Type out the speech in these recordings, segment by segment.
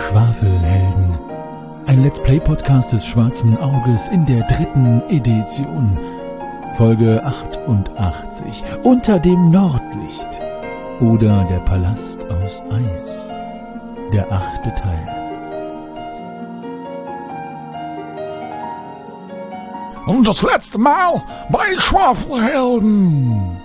Schwafelhelden. Ein Let's Play Podcast des Schwarzen Auges in der 3. Edition. Folge 88. Unter dem Nordlicht. Oder der Palast aus Eis. Der 8. Teil. Und das letzte Mal bei Schwafelhelden.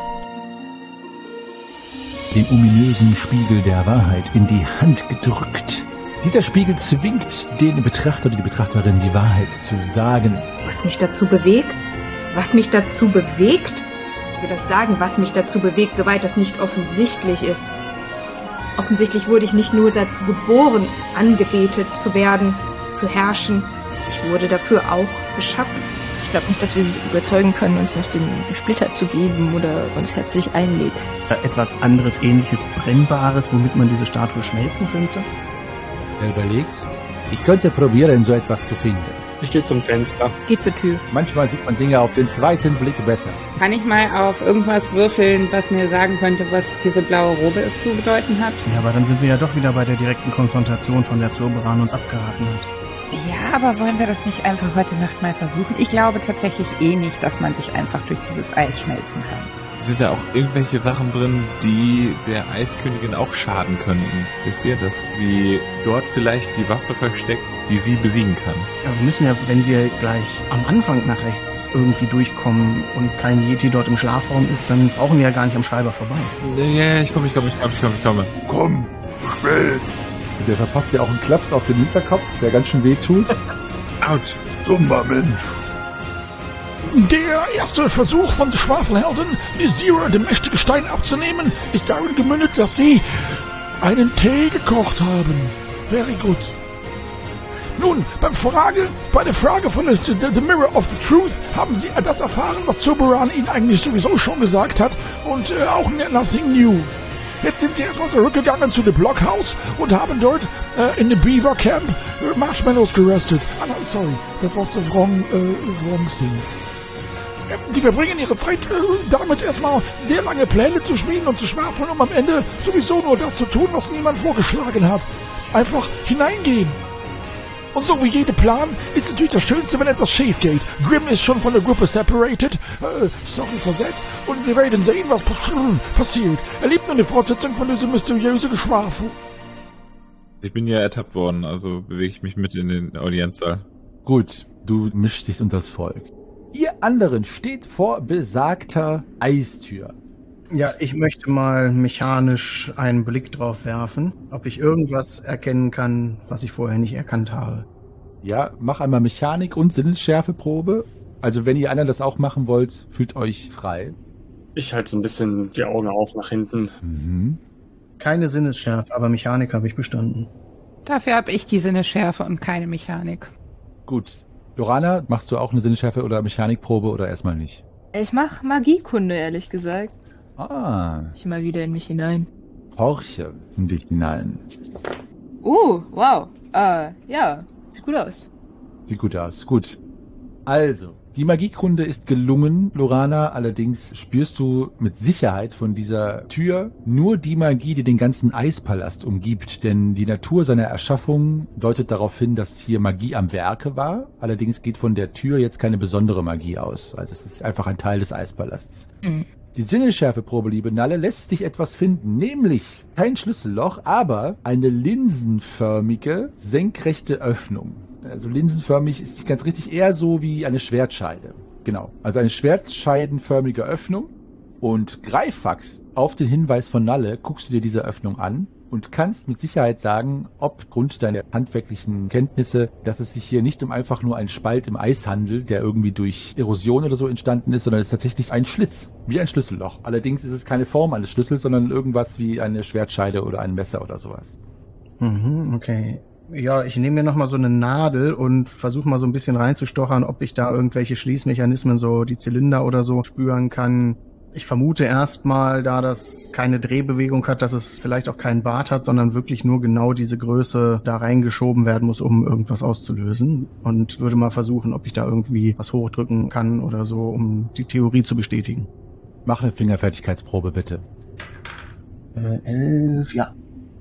Den ominösen Spiegel der Wahrheit in die Hand gedrückt. Dieser Spiegel zwingt den Betrachter oder die Betrachterin, die Wahrheit zu sagen. Was mich dazu bewegt? Was mich dazu bewegt? Ich will euch sagen, was mich dazu bewegt, soweit das nicht offensichtlich ist. Offensichtlich wurde ich nicht nur dazu geboren, angebetet zu werden, zu herrschen. Ich wurde dafür auch geschaffen. Ich glaube nicht, dass wir sie überzeugen können, uns noch den Splitter zu geben oder uns herzlich einlädt. Etwas anderes, ähnliches, Brennbares, womit man diese Statue schmelzen könnte? Er überlegt, ich könnte probieren, so etwas zu finden. Ich gehe zum Fenster. Geh zur Tür. Manchmal sieht man Dinge auf den zweiten Blick besser. Kann ich mal auf irgendwas würfeln, was mir sagen könnte, was diese blaue Robe zu bedeuten hat? Ja, aber dann sind wir ja doch wieder bei der direkten Konfrontation, von der Zurberan uns abgeraten hat. Ja, aber wollen wir das nicht einfach heute Nacht mal versuchen? Ich glaube tatsächlich nicht, dass man sich einfach durch dieses Eis schmelzen kann. Sind da auch irgendwelche Sachen drin, die der Eiskönigin auch schaden könnten? Wisst ihr, dass sie dort vielleicht die Waffe versteckt, die sie besiegen kann? Ja, wir müssen ja, wenn wir gleich am Anfang nach rechts irgendwie durchkommen und kein Yeti dort im Schlafraum ist, dann brauchen wir ja gar nicht am Schreiber vorbei. Ja, ich komme. Komm, schnell! Der verpasst ja auch einen Klaps auf den Hinterkopf, der ganz schön weh tut. Autsch! Dummer Mensch! Der erste Versuch von Schwafelhelden, Zero dem mächtigen Stein abzunehmen, ist darin gemündet, dass sie einen Tee gekocht haben. Very good. Nun, bei der Frage von The Mirror of the Truth haben sie das erfahren, was Zurberan ihnen eigentlich sowieso schon gesagt hat und auch nothing new. Jetzt sind sie erstmal zurückgegangen zu dem Blockhaus und haben dort in dem Beaver Camp Marshmallows geröstet. Ah, no, sorry, that was the wrong thing. Sie verbringen ihre Zeit damit erstmal sehr lange Pläne zu schmieden und zu schwafeln, um am Ende sowieso nur das zu tun, was niemand vorgeschlagen hat. Einfach hineingehen. Und so wie jeder Plan ist natürlich das Schönste, wenn etwas schief geht. Grimm ist schon von der Gruppe separated. Sorry for that. Und wir werden sehen, was passiert. Erlebt nur eine Fortsetzung von diesem mysteriösen Geschwafel. Ich bin ja ertappt worden, also bewege ich mich mit in den Audienzsaal. Gut, du mischst dich unter das Volk. Ihr anderen steht vor besagter Eistür. Ja, ich möchte mal mechanisch einen Blick drauf werfen, ob ich irgendwas erkennen kann, was ich vorher nicht erkannt habe. Ja, mach einmal Mechanik und Sinnesschärfeprobe. Also wenn ihr anderen das auch machen wollt, fühlt euch frei. Ich halte so ein bisschen die Augen auf nach hinten. Mhm. Keine Sinnesschärfe, aber Mechanik habe ich bestanden. Dafür habe ich die Sinnesschärfe und keine Mechanik. Gut. Lorana, machst du auch eine Sinnesschärfe oder Mechanikprobe oder erstmal nicht? Ich mache Magiekunde, ehrlich gesagt. Ah. Ich mal wieder in mich hinein. Horche in dich hinein. Wow. Ja, sieht gut aus. Sieht gut aus, gut. Also, die Magiekunde ist gelungen, Lorana, allerdings spürst du mit Sicherheit von dieser Tür nur die Magie, die den ganzen Eispalast umgibt, denn die Natur seiner Erschaffung deutet darauf hin, dass hier Magie am Werke war, allerdings geht von der Tür jetzt keine besondere Magie aus, also es ist einfach ein Teil des Eispalasts. Mhm. Die Sinnesschärfeprobe, liebe Nalle, lässt sich etwas finden, nämlich kein Schlüsselloch, aber eine linsenförmige, senkrechte Öffnung. Also linsenförmig ist ganz richtig eher so wie eine Schwertscheide. Genau, also eine schwertscheidenförmige Öffnung. Und Greifax, auf den Hinweis von Nalle, guckst du dir diese Öffnung an und kannst mit Sicherheit sagen, ob aufgrund deiner handwerklichen Kenntnisse, dass es sich hier nicht um einfach nur einen Spalt im Eis handelt, der irgendwie durch Erosion oder so entstanden ist, sondern es ist tatsächlich ein Schlitz, wie ein Schlüsselloch. Allerdings ist es keine Form eines Schlüssels, sondern irgendwas wie eine Schwertscheide oder ein Messer oder sowas. Okay. Ja, ich nehme mir nochmal so eine Nadel und versuche mal so ein bisschen reinzustochern, ob ich da irgendwelche Schließmechanismen, so die Zylinder oder so, spüren kann. Ich vermute erstmal, da das keine Drehbewegung hat, dass es vielleicht auch keinen Bart hat, sondern wirklich nur genau diese Größe da reingeschoben werden muss, um irgendwas auszulösen. Und würde mal versuchen, ob ich da irgendwie was hochdrücken kann oder so, um die Theorie zu bestätigen. Mach eine Fingerfertigkeitsprobe, bitte. 11, ja. Okay,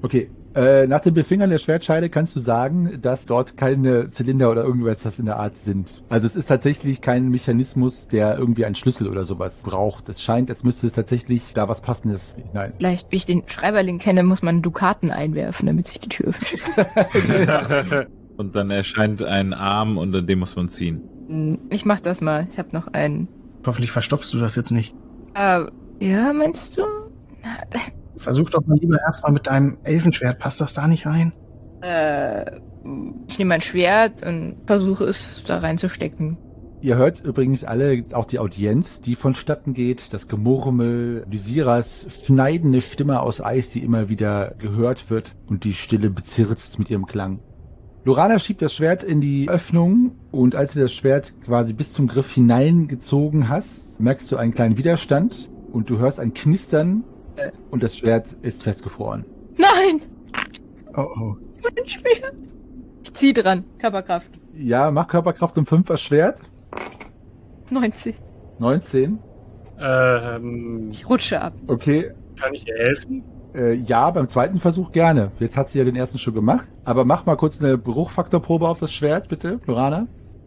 Nach dem Befingern der Schwertscheide kannst du sagen, dass dort keine Zylinder oder irgendwas in der Art sind. Also es ist tatsächlich kein Mechanismus, der irgendwie einen Schlüssel oder sowas braucht. Es scheint, als müsste es tatsächlich da was Passendes hinein. Vielleicht, wie ich den Schreiberling kenne, muss man Dukaten einwerfen, damit sich die Tür öffnet. Und dann erscheint ein Arm und an dem muss man ziehen. Ich mach das mal. Ich habe noch einen. Hoffentlich verstopfst du das jetzt nicht. Ja, meinst du? Versuch doch mal lieber erstmal mit deinem Elfenschwert. Passt das da nicht rein? Ich nehme mein Schwert und versuche es da reinzustecken. Ihr hört übrigens alle auch die Audienz, die vonstatten geht, das Gemurmel, Lysiras schneidende Stimme aus Eis, die immer wieder gehört wird und die Stille bezirzt mit ihrem Klang. Lorana schiebt das Schwert in die Öffnung und als du das Schwert quasi bis zum Griff hineingezogen hast, merkst du einen kleinen Widerstand und du hörst ein Knistern und das Schwert ist festgefroren. Nein! Oh. Mein Schwert! Ich zieh dran. Körperkraft. Ja, mach Körperkraft um 5 das Schwert. 90. 19. Ich rutsche ab. Okay. Kann ich dir helfen? Ja, beim zweiten Versuch gerne. Jetzt hat sie ja den ersten schon gemacht. Aber mach mal kurz eine Bruchfaktorprobe auf das Schwert, bitte, Lorana.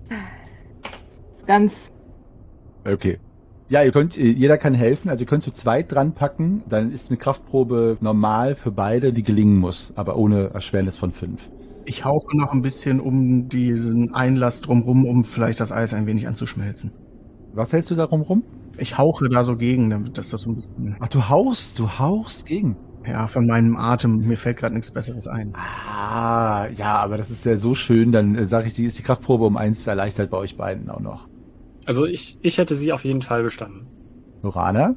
Ganz. Okay. Ja, jeder kann helfen, also ihr könnt zu zweit dran packen, dann ist eine Kraftprobe normal für beide, die gelingen muss, aber ohne Erschwernis von 5. Ich hauche noch ein bisschen um diesen Einlass drumrum, um vielleicht das Eis ein wenig anzuschmelzen. Was hältst du da rum? Ich hauche da so gegen, damit das so ein bisschen... Ach, du haust gegen. Ja, von meinem Atem, mir fällt gerade nichts Besseres ein. Ah, ja, aber das ist ja so schön, dann sage ich, ist die Kraftprobe um 1 erleichtert bei euch beiden auch noch. Also ich hätte sie auf jeden Fall bestanden. Lorana?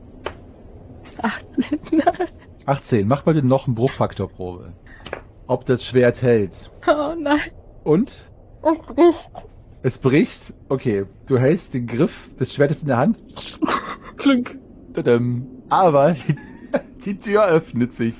18. 18, mach bitte noch eine Bruchfaktorprobe. Ob das Schwert hält. Oh nein. Und? Es bricht. Es bricht? Okay, du hältst den Griff des Schwertes in der Hand. Klünk. Tadam. Aber die Tür öffnet sich.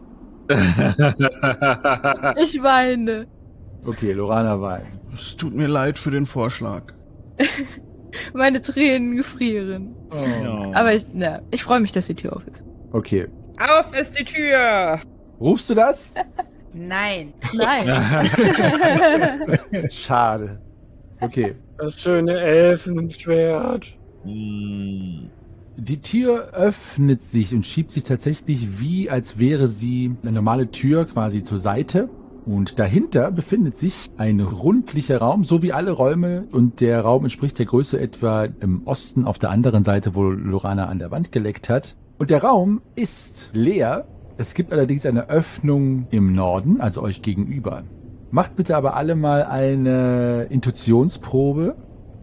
Ich weine. Okay, Lorana weint. Es tut mir leid für den Vorschlag. Meine Tränen gefrieren. Oh. Aber ich freue mich, dass die Tür auf ist. Okay. Auf ist die Tür! Rufst du das? Nein. Nein. Schade. Okay. Das schöne Elfenschwert. Die Tür öffnet sich und schiebt sich tatsächlich wie, als wäre sie eine normale Tür quasi zur Seite. Und dahinter befindet sich ein rundlicher Raum, so wie alle Räume. Und der Raum entspricht der Größe etwa im Osten auf der anderen Seite, wo Lorana an der Wand geleckt hat. Und der Raum ist leer. Es gibt allerdings eine Öffnung im Norden, also euch gegenüber. Macht bitte aber alle mal eine Intuitionsprobe.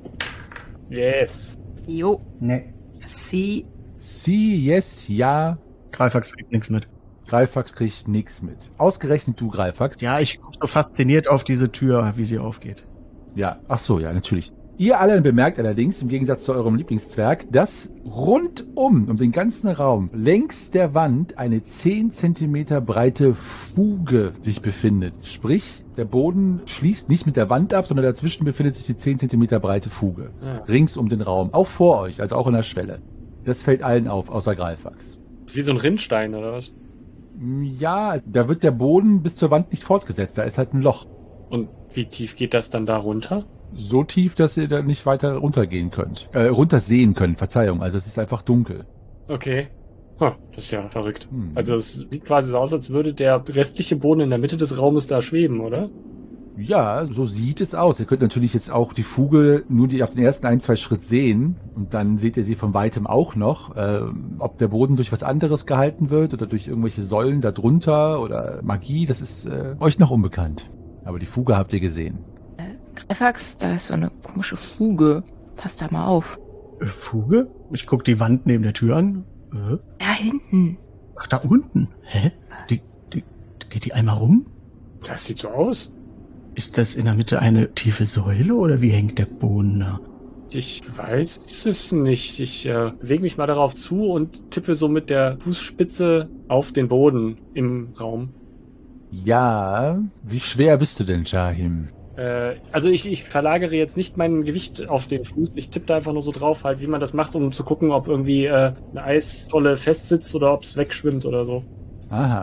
Yes. Jo. Nee. Sie. Yes, ja. Greifax kriegt nichts mit. Greifax kriegt nichts mit. Ausgerechnet du, Greifax. Ja, ich gucke so fasziniert auf diese Tür, wie sie aufgeht. Ja, ach so, ja, natürlich. Ihr alle bemerkt allerdings, im Gegensatz zu eurem Lieblingszwerg, dass rundum, um den ganzen Raum, längs der Wand eine 10 Zentimeter breite Fuge sich befindet. Sprich, der Boden schließt nicht mit der Wand ab, sondern dazwischen befindet sich die 10 Zentimeter breite Fuge. Ja. Rings um den Raum. Auch vor euch, also auch an der Schwelle. Das fällt allen auf, außer Greifax. Wie so ein Rinnstein, oder was? Ja, da wird der Boden bis zur Wand nicht fortgesetzt. Da ist halt ein Loch. Und wie tief geht das dann da runter? So tief, dass ihr da nicht weiter runtergehen könnt. Runtersehen könnt, Verzeihung. Also es ist einfach dunkel. Okay. Das ist ja verrückt. Hm. Also es sieht quasi so aus, als würde der restliche Boden in der Mitte des Raumes da schweben, oder? Ja, so sieht es aus. Ihr könnt natürlich jetzt auch die Fuge nur auf den ersten 1-2 Schritt sehen und dann seht ihr sie von weitem auch noch. Ob der Boden durch was anderes gehalten wird oder durch irgendwelche Säulen da drunter oder Magie, das ist euch noch unbekannt. Aber die Fuge habt ihr gesehen. Greifax, da ist so eine komische Fuge. Pass da mal auf. Fuge? Ich guck die Wand neben der Tür an. Da hinten. Ach, da unten. Hä? Geht die einmal rum? Das sieht so aus. Ist das in der Mitte eine tiefe Säule oder wie hängt der Boden da? Ich weiß es nicht. Ich bewege mich mal darauf zu und tippe so mit der Fußspitze auf den Boden im Raum. Ja, wie schwer bist du denn, Jahim? Also ich verlagere jetzt nicht mein Gewicht auf den Fuß. Ich tippe da einfach nur so drauf, halt, wie man das macht, um zu gucken, ob irgendwie eine Eisrolle festsitzt oder ob es wegschwimmt oder so. Aha.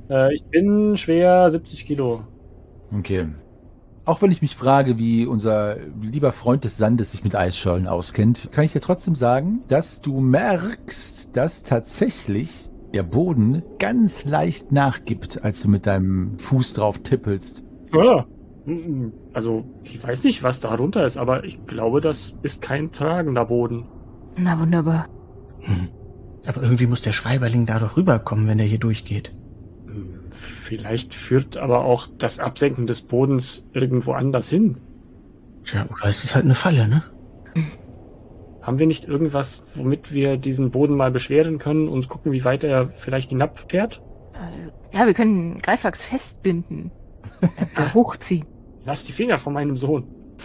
Ich bin schwer 70 Kilo. Okay. Auch wenn ich mich frage, wie unser lieber Freund des Sandes sich mit Eisschollen auskennt, kann ich dir trotzdem sagen, dass du merkst, dass tatsächlich der Boden ganz leicht nachgibt, als du mit deinem Fuß drauf tippelst. Ja. Also, ich weiß nicht, was da drunter ist, aber ich glaube, das ist kein tragender Boden. Na wunderbar. Aber irgendwie muss der Schreiberling da doch rüberkommen, wenn er hier durchgeht. Vielleicht führt aber auch das Absenken des Bodens irgendwo anders hin. Tja, oder ist es halt eine Falle, ne? Haben wir nicht irgendwas, womit wir diesen Boden mal beschweren können und gucken, wie weit er vielleicht hinabfährt? Ja, wir können Greifax festbinden. Hochziehen. Lass die Finger von meinem Sohn.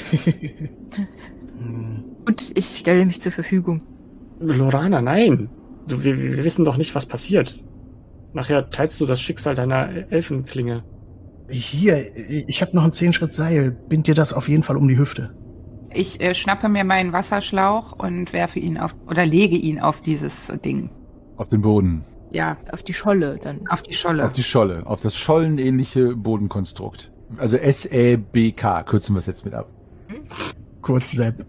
Und ich stelle mich zur Verfügung. Lorana, nein. Wir wissen doch nicht, was passiert. Nachher teilst du das Schicksal deiner Elfenklinge. Hier, ich habe noch ein 10-Schritt Seil. Bind dir das auf jeden Fall um die Hüfte. Ich schnappe mir meinen Wasserschlauch und werfe ihn lege ihn auf dieses Ding. Auf den Boden. Ja, Auf die Scholle dann. auf die Scholle. Auf die Scholle. Auf das schollenähnliche Bodenkonstrukt. Also SEBK, kürzen wir es jetzt mit ab. Kurz Sepp.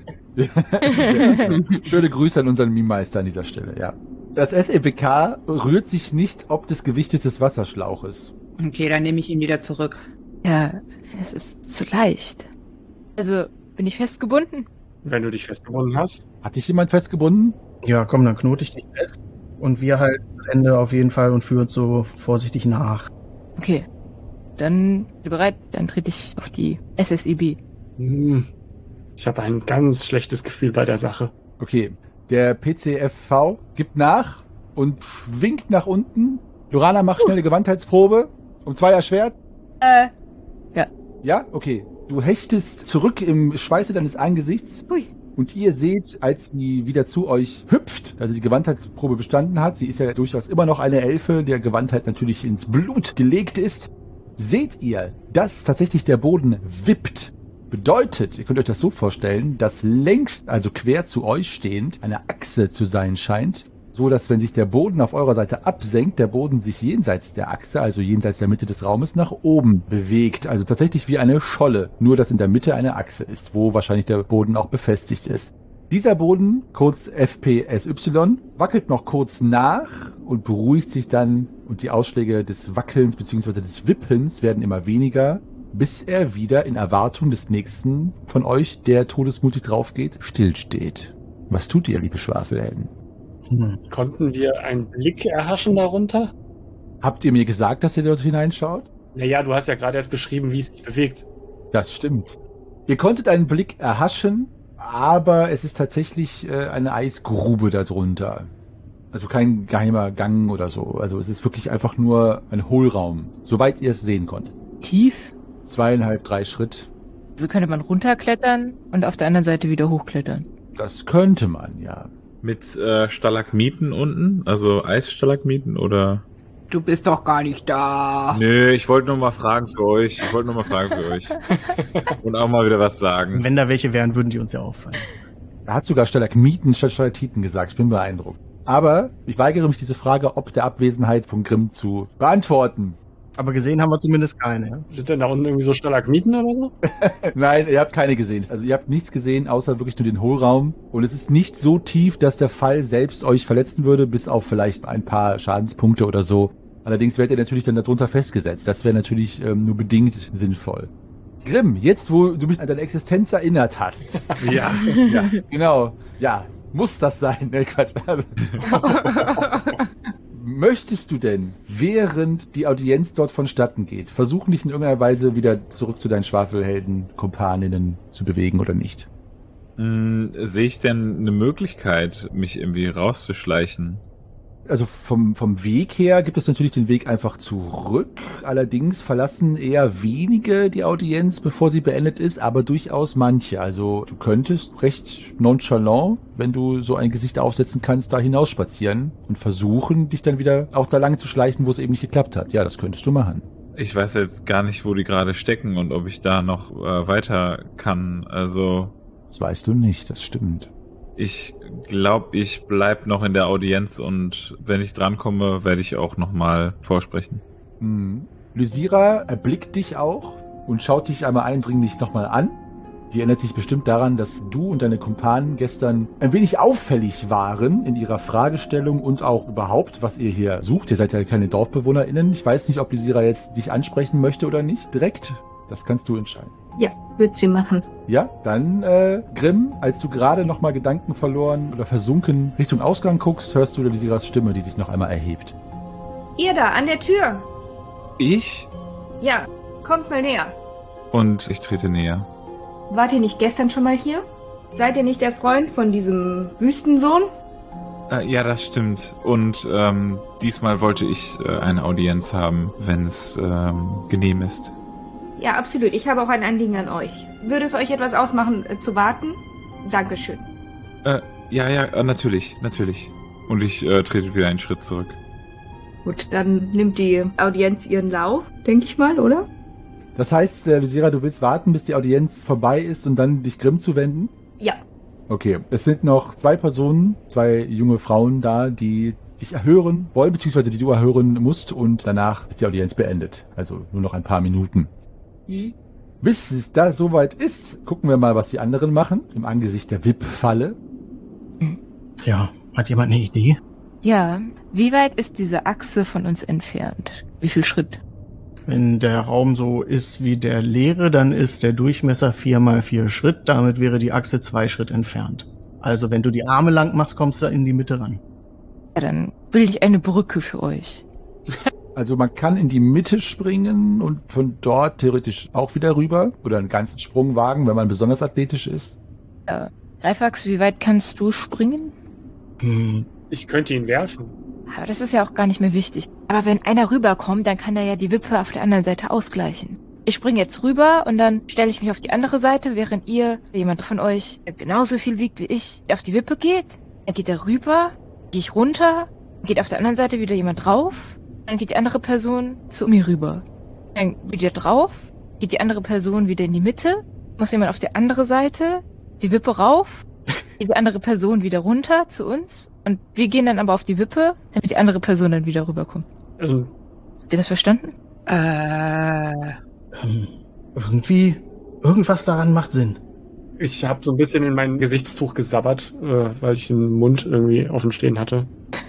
Schöne Grüße an unseren Meme-Meister an dieser Stelle, ja. Das SEBK rührt sich nicht ob des Gewichtes des Wasserschlauches. Okay, dann nehme ich ihn wieder zurück. Ja, es ist zu leicht. Also, bin ich festgebunden? Wenn du dich festgebunden hast. Hat dich jemand festgebunden? Ja, komm, dann knote ich dich fest. Und wir halt das Ende auf jeden Fall und führt so vorsichtig nach. Okay. Dann bereit, dann trete ich auf die SSIB. Ich habe ein ganz schlechtes Gefühl bei der Sache. Okay. Der PCFV gibt nach und schwingt nach unten. Lorana macht schnell eine Gewandtheitsprobe. Um 2 erschwert. Ja. Ja? Okay. Du hechtest zurück im Schweiße deines Angesichts. Hui. Und ihr seht, als sie wieder zu euch hüpft, also die Gewandheitsprobe bestanden hat, sie ist ja durchaus immer noch eine Elfe, der Gewandtheit natürlich ins Blut gelegt ist, seht ihr, dass tatsächlich der Boden wippt. Bedeutet, ihr könnt euch das so vorstellen, dass längst, also quer zu euch stehend, eine Achse zu sein scheint, so dass wenn sich der Boden auf eurer Seite absenkt, der Boden sich jenseits der Achse, also jenseits der Mitte des Raumes, nach oben bewegt. Also tatsächlich wie eine Scholle, nur dass in der Mitte eine Achse ist, wo wahrscheinlich der Boden auch befestigt ist. Dieser Boden, kurz FPSY, wackelt noch kurz nach und beruhigt sich dann und die Ausschläge des Wackelns bzw. des Wippens werden immer weniger, bis er wieder in Erwartung des nächsten von euch, der todesmutig draufgeht, stillsteht. Was tut ihr, liebe Schwafelhelden? Konnten wir einen Blick erhaschen darunter? Habt ihr mir gesagt, dass ihr dort hineinschaut? Naja, du hast ja gerade erst beschrieben, wie es sich bewegt. Das stimmt. Ihr konntet einen Blick erhaschen, aber es ist tatsächlich eine Eisgrube darunter. Also kein geheimer Gang oder so. Also es ist wirklich einfach nur ein Hohlraum, soweit ihr es sehen konntet. Tief. 2,5, 3 Schritt. So könnte man runterklettern und auf der anderen Seite wieder hochklettern. Das könnte man, ja. Mit Stalagmiten unten? Also Eisstalagmiten oder? Du bist doch gar nicht da. Nö, ich wollte nur mal fragen für euch. Und auch mal wieder was sagen. Wenn da welche wären, würden die uns ja auffallen. Er hat sogar Stalagmiten statt Stalaktiten gesagt. Ich bin beeindruckt. Aber ich weigere mich, diese Frage ob der Abwesenheit von Grimm zu beantworten. Aber gesehen haben wir zumindest keine, ja? Sind denn da unten irgendwie so Stalagmiten oder so? Nein, ihr habt keine gesehen. Also ihr habt nichts gesehen, außer wirklich nur den Hohlraum. Und es ist nicht so tief, dass der Fall selbst euch verletzen würde, bis auf vielleicht ein paar Schadenspunkte oder so. Allerdings werdet ihr natürlich dann darunter festgesetzt. Das wäre natürlich nur bedingt sinnvoll. Grimm, jetzt wo du mich an deine Existenz erinnert hast. Ja. Genau. Ja, muss das sein. Ne, Quatsch. Möchtest du denn, während die Audienz dort vonstatten geht, versuchen, dich in irgendeiner Weise wieder zurück zu deinen Schwafelhelden-Kumpaninnen zu bewegen oder nicht? Sehe ich denn eine Möglichkeit, mich irgendwie rauszuschleichen? Also vom Weg her gibt es natürlich den Weg einfach zurück. Allerdings verlassen eher wenige die Audienz, bevor sie beendet ist, aber durchaus manche. Also du könntest recht nonchalant, wenn du so ein Gesicht aufsetzen kannst, da hinausspazieren und versuchen, dich dann wieder auch da lang zu schleichen, wo es eben nicht geklappt hat. Ja, das könntest du machen. Ich weiß jetzt gar nicht, wo die gerade stecken und ob ich da noch weiter kann. Also das weißt du nicht, das stimmt. Ich glaube, ich bleib noch in der Audienz und wenn ich drankomme, werde ich auch nochmal vorsprechen. Lysira erblickt dich auch und schaut dich einmal eindringlich nochmal an. Sie erinnert sich bestimmt daran, dass du und deine Kumpanen gestern ein wenig auffällig waren in ihrer Fragestellung und auch überhaupt, was ihr hier sucht. Ihr seid ja keine DorfbewohnerInnen. Ich weiß nicht, ob Lysira jetzt dich ansprechen möchte oder nicht direkt. Das kannst du entscheiden. Ja, wird sie machen. Ja, dann, Grimm, als du gerade nochmal Gedanken verloren oder versunken Richtung Ausgang guckst, hörst du Lysiras Stimme, die sich noch einmal erhebt. Ihr da, an der Tür. Ich? Ja, kommt mal näher. Und ich trete näher. Wart ihr nicht gestern schon mal hier? Seid ihr nicht der Freund von diesem Wüstensohn? Ja, das stimmt. Und diesmal wollte ich eine Audienz haben, wenn es genehm ist. Ja, absolut. Ich habe auch ein Anliegen an euch. Würde es euch etwas ausmachen, zu warten? Dankeschön. Ja, natürlich. Und ich trete wieder einen Schritt zurück. Gut, dann nimmt die Audienz ihren Lauf, denke ich mal, oder? Das heißt, Lysira, du willst warten, bis die Audienz vorbei ist und dann dich Grimm zuwenden? Ja. Okay, es sind noch 2 Personen, 2 junge Frauen da, die dich erhören wollen, beziehungsweise die du erhören musst und danach ist die Audienz beendet. Also nur noch ein paar Minuten. Bis es da soweit ist, gucken wir mal, was die anderen machen, im Angesicht der VIP-Falle. Ja, hat jemand eine Idee? Ja, wie weit ist diese Achse von uns entfernt? Wie viel Schritt? Wenn der Raum so ist wie der leere, dann ist der Durchmesser 4x4 Schritt. Damit wäre die Achse 2 Schritt entfernt. Also wenn du die Arme lang machst, kommst du in die Mitte ran. Ja, dann bilde ich eine Brücke für euch. Also man kann in die Mitte springen und von dort theoretisch auch wieder rüber oder einen ganzen Sprung wagen, wenn man besonders athletisch ist. Greifax, wie weit kannst du springen? Ich könnte ihn werfen. Aber das ist ja auch gar nicht mehr wichtig. Aber wenn einer rüberkommt, dann kann er ja die Wippe auf der anderen Seite ausgleichen. Ich springe jetzt rüber und dann stelle ich mich auf die andere Seite, während jemand von euch, der genauso viel wiegt wie ich, auf die Wippe geht. Dann geht er rüber, gehe ich runter, geht auf der anderen Seite wieder jemand drauf, dann geht die andere Person zu mir rüber. Dann wieder drauf, geht die andere Person wieder in die Mitte, muss jemand auf der andere Seite, die Wippe rauf, geht die andere Person wieder runter zu uns. Und wir gehen dann aber auf die Wippe, damit die andere Person dann wieder rüberkommt. Habt ihr das verstanden? Irgendwie, irgendwas daran macht Sinn. Ich habe so ein bisschen in mein Gesichtstuch gesabbert, weil ich den Mund irgendwie offen stehen hatte.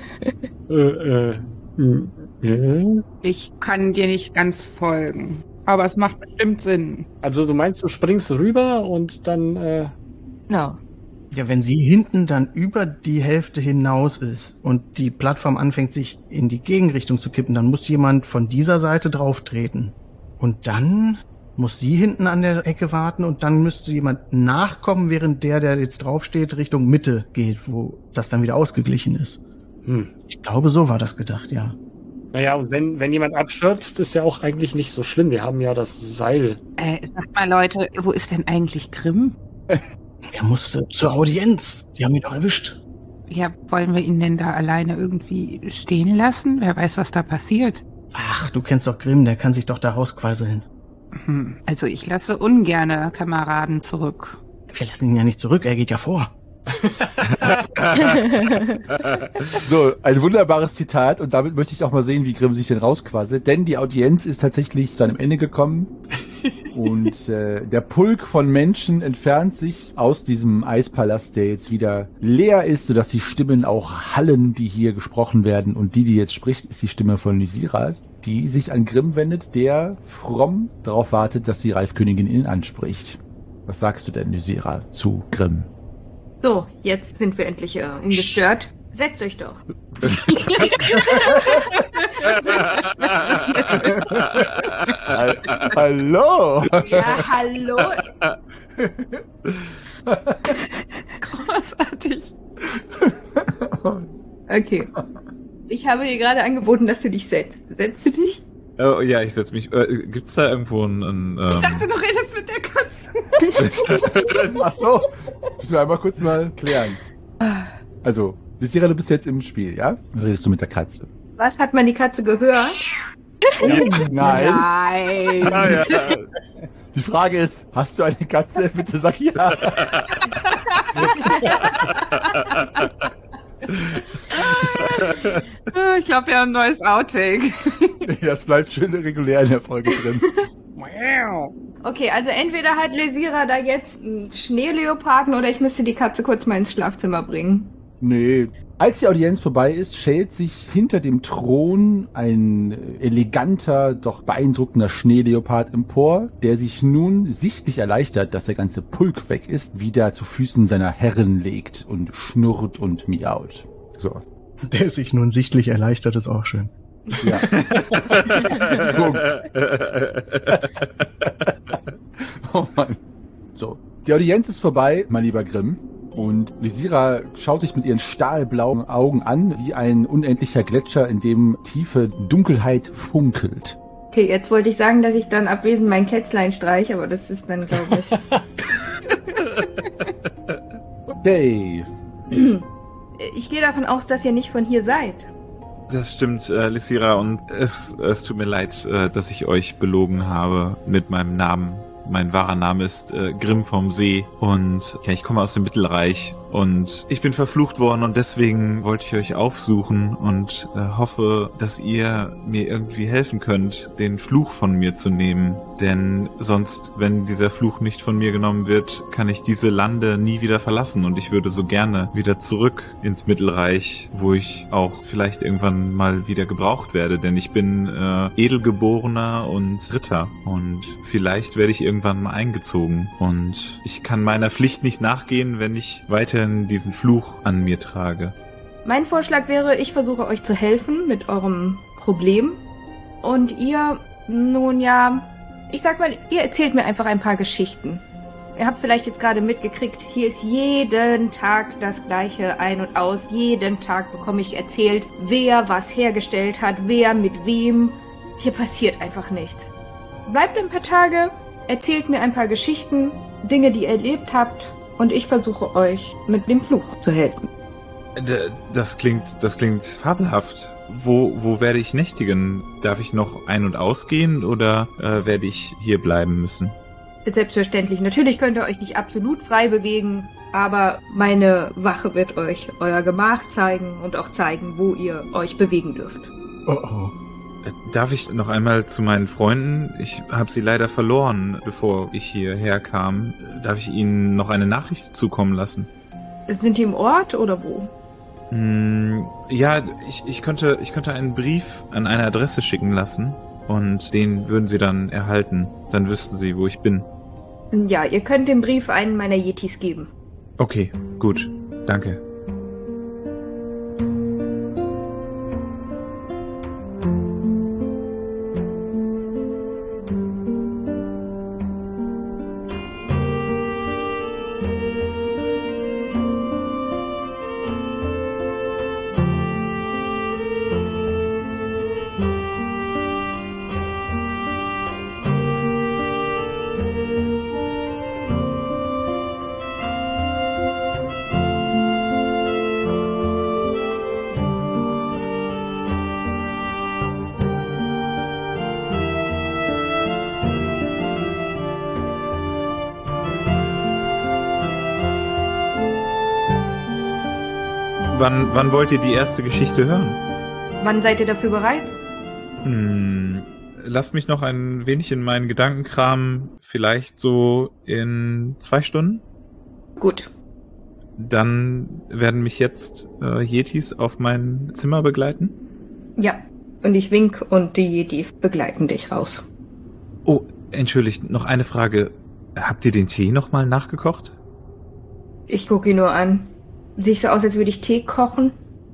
Ich kann dir nicht ganz folgen. Aber es macht bestimmt Sinn. Also du meinst, du springst rüber und dann... Genau. Ja, wenn sie hinten dann über die Hälfte hinaus ist und die Plattform anfängt, sich in die Gegenrichtung zu kippen, dann muss jemand von dieser Seite drauf treten. Und dann muss sie hinten an der Ecke warten und dann müsste jemand nachkommen, während der jetzt draufsteht, Richtung Mitte geht, wo das dann wieder ausgeglichen ist. Ich glaube, so war das gedacht, ja. Naja, und wenn jemand abstürzt, ist ja auch eigentlich nicht so schlimm. Wir haben ja das Seil. Sagt mal, Leute, wo ist denn eigentlich Grimm? Er musste zur Audienz. Die haben ihn doch erwischt. Ja, wollen wir ihn denn da alleine irgendwie stehen lassen? Wer weiß, was da passiert. Ach, du kennst doch Grimm, der kann sich doch da rausquasseln. Also ich lasse ungerne Kameraden zurück. Wir lassen ihn ja nicht zurück, er geht ja vor. So, ein wunderbares Zitat und damit möchte ich auch mal sehen, wie Grimm sich denn rausquasselt, denn die Audienz ist tatsächlich zu einem Ende gekommen und der Pulk von Menschen entfernt sich aus diesem Eispalast, der jetzt wieder leer ist, sodass die Stimmen auch hallen, die hier gesprochen werden, und die jetzt spricht, ist die Stimme von Lysira, die sich an Grimm wendet, der fromm darauf wartet, dass die Reifkönigin ihn anspricht. Was sagst du denn, Lysira, zu Grimm? So, jetzt sind wir endlich ungestört. Setzt euch doch. Hallo! Ja, hallo. Großartig. Okay. Ich habe dir gerade angeboten, dass du dich setzt. Setzt du dich? Oh, ja, ich setze mich. Gibt's da irgendwo ein Ich dachte, du redest mit der Katze. Ach so, müssen wir einmal kurz mal klären. Also, Lysira, du bist jetzt im Spiel, ja? Dann redest du mit der Katze. Was, hat man die Katze gehört? Oh, nein. Nein. Ah, ja. Die Frage ist, hast du eine Katze? Bitte sag ja. Ich glaube, wir haben ein neues Outtake. Das bleibt schön regulär in der Folge drin. Okay, also entweder hat Lesira da jetzt einen Schneeleoparden oder ich müsste die Katze kurz mal ins Schlafzimmer bringen. Nee. Als die Audienz vorbei ist, schält sich hinter dem Thron ein eleganter, doch beeindruckender Schneeleopard empor, der sich nun sichtlich erleichtert, dass der ganze Pulk weg ist, wieder zu Füßen seiner Herrin legt und schnurrt und miaut. So. Der sich nun sichtlich erleichtert, ist auch schön. Ja. Punkt. Oh Mann. So. Die Audienz ist vorbei, mein lieber Grimm. Und Lesira schaut dich mit ihren stahlblauen Augen an, wie ein unendlicher Gletscher, in dem tiefe Dunkelheit funkelt. Okay, jetzt wollte ich sagen, dass ich dann abwesend mein Kätzlein streiche, aber das ist dann, glaube ich... Okay. Ich gehe davon aus, dass ihr nicht von hier seid. Das stimmt, Lesira, und es tut mir leid, dass ich euch belogen habe mit meinem Namen. Mein wahrer Name ist Grimm vom See und ja, ich komme aus dem Mittelreich und ich bin verflucht worden und deswegen wollte ich euch aufsuchen und hoffe, dass ihr mir irgendwie helfen könnt, den Fluch von mir zu nehmen. Denn sonst, wenn dieser Fluch nicht von mir genommen wird, kann ich diese Lande nie wieder verlassen und ich würde so gerne wieder zurück ins Mittelreich, wo ich auch vielleicht irgendwann mal wieder gebraucht werde, denn ich bin Edelgeborener und Ritter und vielleicht werde ich irgendwann mal eingezogen und ich kann meiner Pflicht nicht nachgehen, wenn ich weiterhin diesen Fluch an mir trage. Mein Vorschlag wäre, ich versuche euch zu helfen mit eurem Problem und ihr, nun ja, ich sag mal, ihr erzählt mir einfach ein paar Geschichten. Ihr habt vielleicht jetzt gerade mitgekriegt, hier ist jeden Tag das Gleiche ein und aus. Jeden Tag bekomme ich erzählt, wer was hergestellt hat, wer mit wem. Hier passiert einfach nichts. Bleibt ein paar Tage, erzählt mir ein paar Geschichten, Dinge, die ihr erlebt habt, und ich versuche euch mit dem Fluch zu helfen. Das klingt fabelhaft. Wo werde ich nächtigen? Darf ich noch ein- und ausgehen oder werde ich hier bleiben müssen? Selbstverständlich. Natürlich könnt ihr euch nicht absolut frei bewegen, aber meine Wache wird euch euer Gemach zeigen und auch zeigen, wo ihr euch bewegen dürft. Oh oh. Darf ich noch einmal zu meinen Freunden? Ich habe sie leider verloren, bevor ich hierher kam. Darf ich ihnen noch eine Nachricht zukommen lassen? Sind die im Ort oder wo? Ja, ich könnte einen Brief an eine Adresse schicken lassen und den würden sie dann erhalten. Dann wüssten sie, wo ich bin. Ja, ihr könnt den Brief einen meiner Yetis geben. Okay, gut. Danke. Wann wollt ihr die erste Geschichte hören? Wann seid ihr dafür bereit? Lasst mich noch ein wenig in meinen Gedanken kramen. Vielleicht so in 2 Stunden? Gut. Dann werden mich jetzt Yetis auf mein Zimmer begleiten? Ja, und ich wink und die Yetis begleiten dich raus. Oh, entschuldigt, noch eine Frage. Habt ihr den Tee nochmal nachgekocht? Ich gucke ihn nur an. Sieht so aus, als würde ich Tee kochen.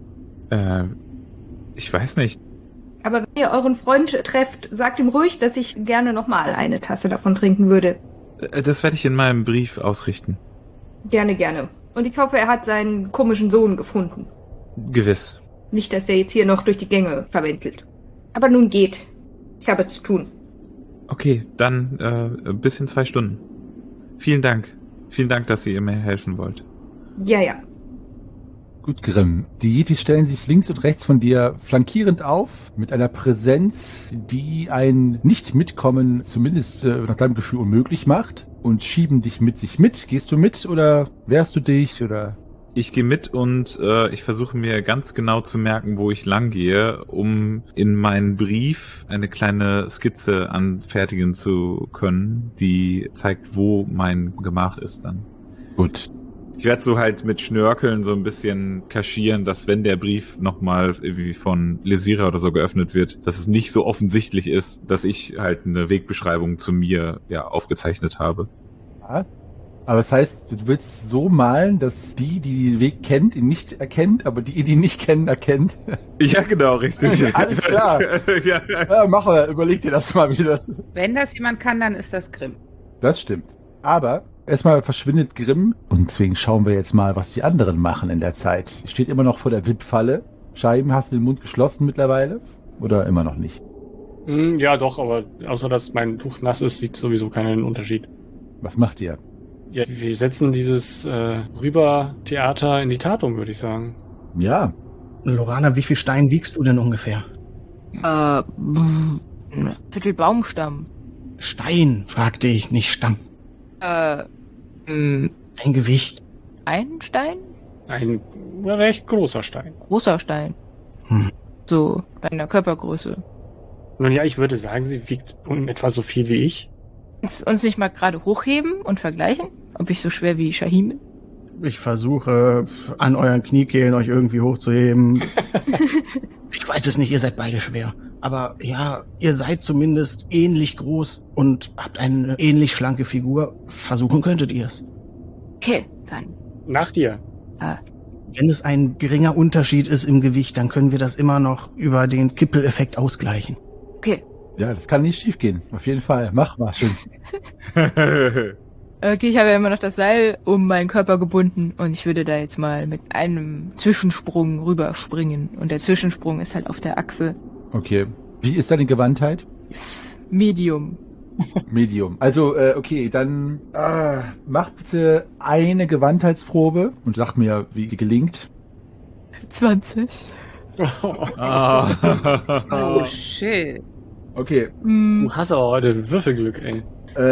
Ich weiß nicht. Aber wenn ihr euren Freund trefft, sagt ihm ruhig, dass ich gerne nochmal eine Tasse davon trinken würde. Das werde ich in meinem Brief ausrichten. Gerne, gerne. Und ich hoffe, er hat seinen komischen Sohn gefunden. Gewiss. Nicht, dass er jetzt hier noch durch die Gänge verwenzelt. Aber nun geht. Ich habe zu tun. Okay, dann bis in 2 Stunden. Vielen Dank. Vielen Dank, dass ihr mir helfen wollt. Ja, ja. Gut, Grimm. Die Yetis stellen sich links und rechts von dir flankierend auf, mit einer Präsenz, die ein Nicht-Mitkommen zumindest nach deinem Gefühl unmöglich macht, und schieben dich mit sich mit. Gehst du mit oder wehrst du dich oder? Ich gehe mit und ich versuche mir ganz genau zu merken, wo ich lang gehe, um in meinen Brief eine kleine Skizze anfertigen zu können, die zeigt, wo mein Gemach ist dann. Gut. Ich werde so halt mit Schnörkeln so ein bisschen kaschieren, dass wenn der Brief nochmal irgendwie von Lysira oder so geöffnet wird, dass es nicht so offensichtlich ist, dass ich halt eine Wegbeschreibung zu mir aufgezeichnet habe. Ja. Aber das heißt, du willst so malen, dass die den Weg kennt, ihn nicht erkennt, aber die ihn nicht kennen, erkennt. Ja, genau, richtig. Alles klar. Ja, mach mal, überleg dir das mal, wie das... Wenn das jemand kann, dann ist das Grimm. Das stimmt. Aber erstmal verschwindet Grimm und deswegen schauen wir jetzt mal, was die anderen machen in der Zeit. Steht immer noch vor der Wippfalle. Scheiben, hast du den Mund geschlossen mittlerweile? Oder immer noch nicht? Ja, doch, aber außer dass mein Tuch nass ist, sieht sowieso keinen Unterschied. Was macht ihr? Ja, wir setzen dieses Rüber-Theater in die Tat um, würde ich sagen. Ja. Lorana, wie viel Stein wiegst du denn ungefähr? Viertel Baumstamm. Stein, fragte ich, nicht Stamm. Ein Gewicht. Ein Stein? Ein recht großer Stein. Großer Stein. So, bei einer Körpergröße. Nun ja, ich würde sagen, sie wiegt etwa so viel wie ich. Uns nicht mal gerade hochheben und vergleichen, ob ich so schwer wie Shahim bin? Ich versuche, an euren Kniekehlen euch irgendwie hochzuheben. Ich weiß es nicht, ihr seid beide schwer. Aber ja, ihr seid zumindest ähnlich groß und habt eine ähnlich schlanke Figur. Versuchen könntet ihr es. Okay, dann. Nach dir. Wenn es ein geringer Unterschied ist im Gewicht, dann können wir das immer noch über den Kippeleffekt ausgleichen. Okay. Ja, das kann nicht schief gehen. Auf jeden Fall. Mach mal schön. Okay, ich habe ja immer noch das Seil um meinen Körper gebunden und ich würde da jetzt mal mit einem Zwischensprung rüberspringen. Und der Zwischensprung ist halt auf der Achse. Okay. Wie ist deine Gewandtheit? Medium. Medium. Also, okay, dann mach bitte eine Gewandtheitsprobe und sag mir, wie die gelingt. 20. Oh, shit. Okay. Du hast aber heute Würfelglück, ey.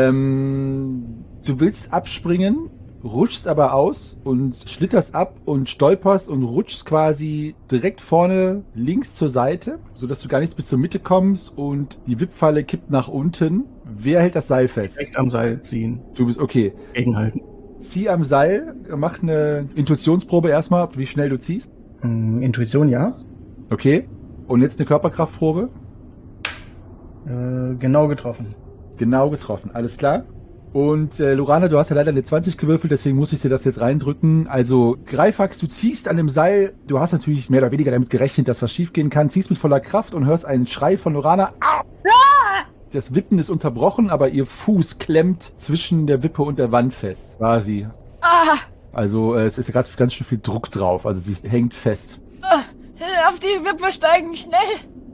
Du willst abspringen, rutschst aber aus und schlitterst ab und stolperst und rutschst quasi direkt vorne links zur Seite, sodass du gar nicht bis zur Mitte kommst und die Wippfalle kippt nach unten. Wer hält das Seil fest? Direkt am Seil ziehen. Du bist okay. Gegenhalten. Zieh am Seil, mach eine Intuitionsprobe erstmal, wie schnell du ziehst. Intuition, ja. Okay. Und jetzt eine Körperkraftprobe. Genau getroffen. Genau getroffen, alles klar. Und Lorana, du hast ja leider eine 20 gewürfelt, deswegen muss ich dir das jetzt reindrücken. Also Greifax, du ziehst an dem Seil, du hast natürlich mehr oder weniger damit gerechnet, dass was schiefgehen kann, ziehst mit voller Kraft und hörst einen Schrei von Lorana. Ah! Das Wippen ist unterbrochen, aber ihr Fuß klemmt zwischen der Wippe und der Wand fest, quasi. Ah! Also es ist gerade ganz schön viel Druck drauf, also sie hängt fest. Auf die Wippe steigen, schnell!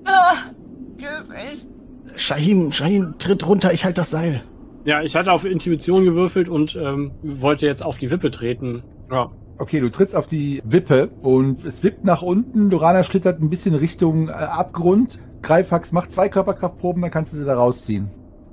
Shahim, tritt runter, ich halte das Seil. Ja, ich hatte auf Intuition gewürfelt und wollte jetzt auf die Wippe treten. Ja. Okay, du trittst auf die Wippe und es wippt nach unten. Lorana schlittert ein bisschen Richtung Abgrund. Greifax macht 2 Körperkraftproben, dann kannst du sie da rausziehen.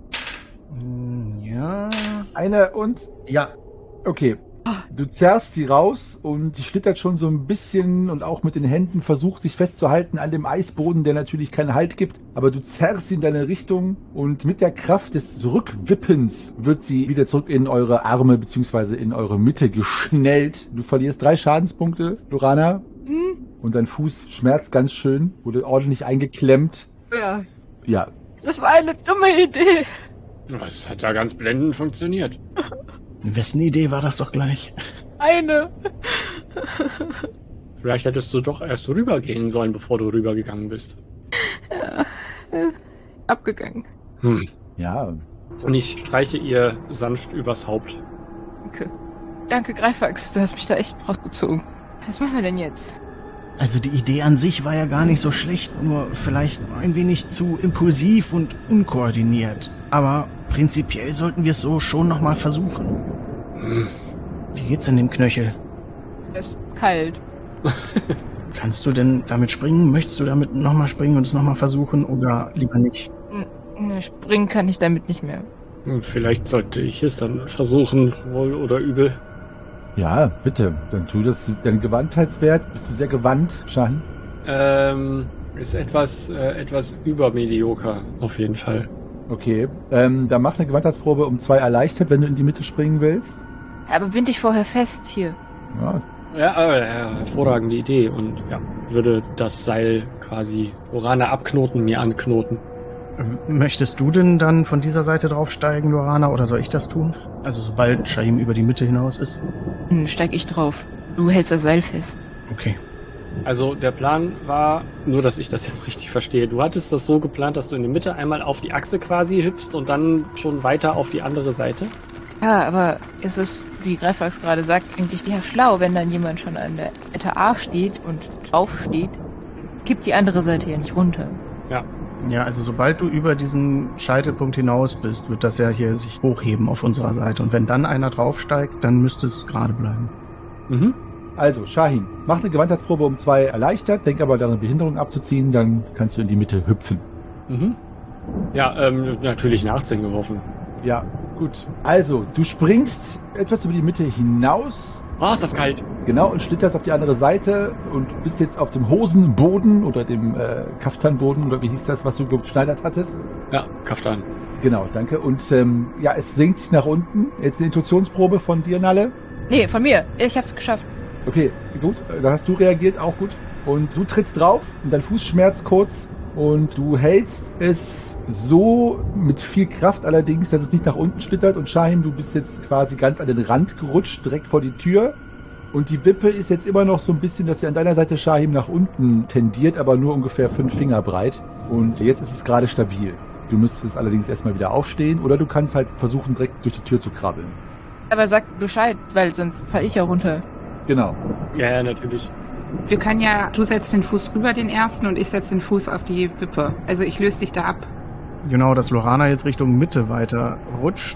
Ja. Eine und? Ja. Okay. Du zerrst sie raus und sie schlittert schon so ein bisschen und auch mit den Händen versucht sich festzuhalten an dem Eisboden, der natürlich keinen Halt gibt. Aber du zerrst sie in deine Richtung und mit der Kraft des Rückwippens wird sie wieder zurück in eure Arme bzw. in eure Mitte geschnellt. Du verlierst 3 Schadenspunkte, Lorana. Und dein Fuß schmerzt ganz schön, wurde ordentlich eingeklemmt. Ja. Ja. Das war eine dumme Idee. Das hat ja ganz blendend funktioniert. Wessen Idee war das doch gleich? Eine. Vielleicht hättest du doch erst rübergehen sollen, bevor du rübergegangen bist. Ja. Abgegangen. Ja. Und ich streiche ihr sanft übers Haupt. Okay. Danke, Greifax. Du hast mich da echt rausgezogen. Was machen wir denn jetzt? Also die Idee an sich war ja gar nicht so schlecht, nur vielleicht ein wenig zu impulsiv und unkoordiniert. Aber prinzipiell sollten wir es so schon nochmal versuchen. Wie geht's in dem Knöchel? Es ist kalt. Kannst du denn damit springen? Möchtest du damit nochmal springen und es nochmal versuchen oder lieber nicht? Springen kann ich damit nicht mehr. Und vielleicht sollte ich es dann versuchen, wohl oder übel. Ja, bitte. Dann tu das. Dein Gewandtheitswert. Bist du sehr gewandt, Shahin? Ist etwas übermedioker, auf jeden Fall. Okay. Dann mach eine Gewandtheitsprobe um 2 erleichtert, wenn du in die Mitte springen willst. Aber bind dich vorher fest hier. Ja. Ja, hervorragende Idee. Und ja, würde das Seil quasi Lorana abknoten, mir anknoten. Möchtest du denn dann von dieser Seite draufsteigen, Lorana, oder soll ich das tun? Also sobald Shaim über die Mitte hinaus ist? Dann steig ich drauf. Du hältst das Seil fest. Okay. Also der Plan war, nur dass ich das jetzt richtig verstehe, du hattest das so geplant, dass du in die Mitte einmal auf die Achse quasi hüpfst und dann schon weiter auf die andere Seite? Ja, aber es ist, wie Greifax gerade sagt, eigentlich eher schlau, wenn dann jemand schon an der Letter A steht und drauf steht, kippt die andere Seite ja nicht runter. Ja. Ja, also sobald du über diesen Scheitelpunkt hinaus bist, wird das ja hier sich hochheben auf unserer Seite. Und wenn dann einer draufsteigt, dann müsste es gerade bleiben. Mhm. Also, Shahin, mach eine Gewandtheitsprobe um 2 erleichtert, denk aber daran, Behinderung abzuziehen, dann kannst du in die Mitte hüpfen. Mhm. Ja, natürlich nach 10 geworfen. Ja, gut. Also, du springst etwas über die Mitte hinaus. Oh, ist das kalt. Genau, und schlitterst auf die andere Seite und bist jetzt auf dem Hosenboden oder dem Kaftanboden oder wie hieß das, was du geschneidert hattest? Ja, Kaftan. Genau, danke. Und ja, es senkt sich nach unten. Jetzt eine Intuitionsprobe von dir, Nalle. Nee, von mir. Ich hab's geschafft. Okay, gut. Dann hast du reagiert, auch gut. Und du trittst drauf und dein Fuß schmerzt kurz und du hältst es so mit viel Kraft allerdings, dass es nicht nach unten schlittert. Und Shahin, du bist jetzt quasi ganz an den Rand gerutscht, direkt vor die Tür. Und die Wippe ist jetzt immer noch so ein bisschen, dass sie an deiner Seite, Shahin, nach unten tendiert, aber nur ungefähr 5 Finger breit. Und jetzt ist es gerade stabil. Du müsstest allerdings erstmal wieder aufstehen oder du kannst halt versuchen, direkt durch die Tür zu krabbeln. Aber sag Bescheid, weil sonst fall ich ja runter. Genau. Ja, natürlich. Wir können ja, du setzt den Fuß rüber, den ersten, und ich setze den Fuß auf die Wippe. Also ich löse dich da ab. Genau, dass Lorana jetzt Richtung Mitte weiter rutscht.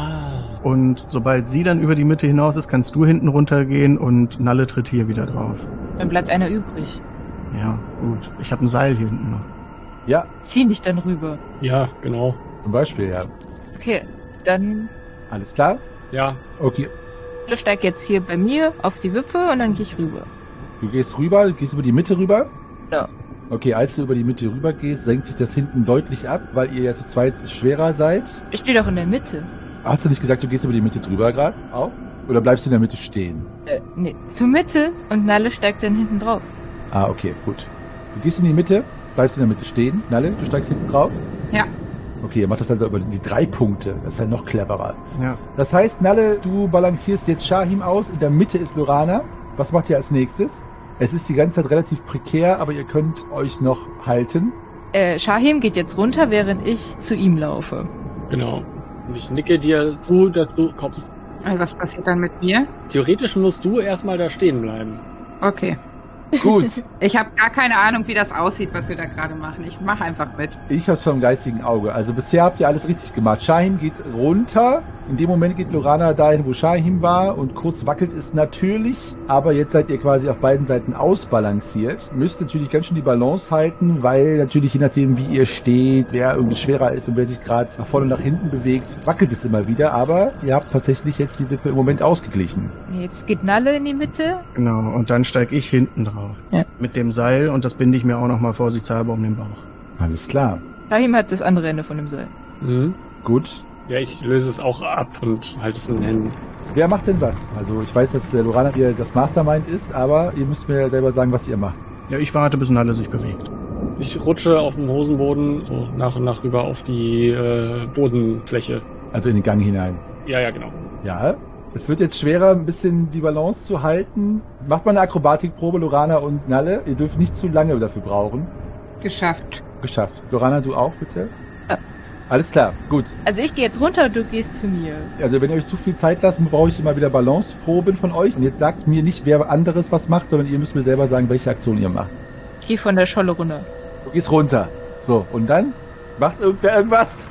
Ah. Und sobald sie dann über die Mitte hinaus ist, kannst du hinten runtergehen und Nalle tritt hier wieder drauf. Dann bleibt einer übrig. Ja, gut. Ich habe ein Seil hier hinten noch. Ja, Zieh mich dann rüber. Ja, genau. zum Beispiel, ja. Okay, dann Alles klar? Ja. Okay. steig jetzt hier bei mir auf die Wippe und dann gehe ich rüber. Du gehst rüber, du gehst über die Mitte rüber. Ja. Okay, als du über die Mitte rüber gehst, senkt sich das hinten deutlich ab, weil ihr ja zu zweit schwerer seid. Ich stehe doch in der Mitte. Hast du nicht gesagt, du gehst über die Mitte drüber gerade auch? Oder bleibst du in der Mitte stehen? Nee, zur Mitte und Nalle steigt dann hinten drauf. Ah, okay, gut. Du gehst in die Mitte, bleibst in der Mitte stehen. Nalle, du steigst hinten drauf? Ja. Okay, ihr macht das also über die 3 Punkte. Das ist ja noch cleverer. Ja. Das heißt, Nalle, du balancierst jetzt Shahin aus. In der Mitte ist Lorana. Was macht ihr als nächstes? Es ist die ganze Zeit relativ prekär, aber ihr könnt euch noch halten. Shahim geht jetzt runter, während ich zu ihm laufe. Genau. Und ich nicke dir zu, dass du kommst. Also was passiert dann mit mir? Theoretisch musst du erstmal da stehen bleiben. Okay. Gut. Ich habe gar keine Ahnung, wie das aussieht, was wir da gerade machen. Ich mache einfach mit. Ich hab's vom geistigen Auge. Also bisher habt ihr alles richtig gemacht. Shahim geht runter. In dem Moment geht Lorana dahin, wo Shahim war. Und kurz wackelt es natürlich. Aber jetzt seid ihr quasi auf beiden Seiten ausbalanciert. Müsst natürlich ganz schön die Balance halten, weil natürlich je nachdem, wie ihr steht, wer irgendwie schwerer ist und wer sich gerade nach vorne und nach hinten bewegt, wackelt es immer wieder. Aber ihr habt tatsächlich jetzt die Wippe im Moment ausgeglichen. Jetzt geht Nalle in die Mitte. Genau, und dann steige ich hinten drauf. Ja. Mit dem Seil, und das binde ich mir auch nochmal vorsichtshalber um den Bauch. Alles klar. Shahim hat das andere Ende von dem Seil. Mhm. Gut. Ja, ich löse es auch ab und halte es in den Händen. Wer macht denn was? Also ich weiß, dass Lorana hier das Mastermind ist, aber ihr müsst mir selber sagen, was ihr macht. Ja, ich warte, bis Nalle sich bewegt. Ich rutsche auf dem Hosenboden so nach und nach rüber auf die Bodenfläche. Also in den Gang hinein. Ja, genau. Ja, es wird jetzt schwerer, ein bisschen die Balance zu halten. Macht mal eine Akrobatikprobe, Lorana und Nalle. Ihr dürft nicht zu lange dafür brauchen. Geschafft. Geschafft. Lorana, du auch, bitte? Ja. Alles klar, gut. Also ich gehe jetzt runter und du gehst zu mir. Also wenn ihr euch zu viel Zeit lasst, brauche ich immer wieder Balanceproben von euch. Und jetzt sagt mir nicht, wer anderes was macht, sondern ihr müsst mir selber sagen, welche Aktion ihr macht. Ich gehe von der Scholle runter. Du gehst runter. So, und dann? Macht irgendwer irgendwas?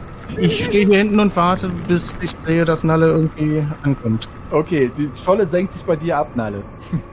Ich stehe hier hinten und warte, bis ich sehe, dass Nalle irgendwie ankommt. Okay, die Scholle senkt sich bei dir ab, Nalle.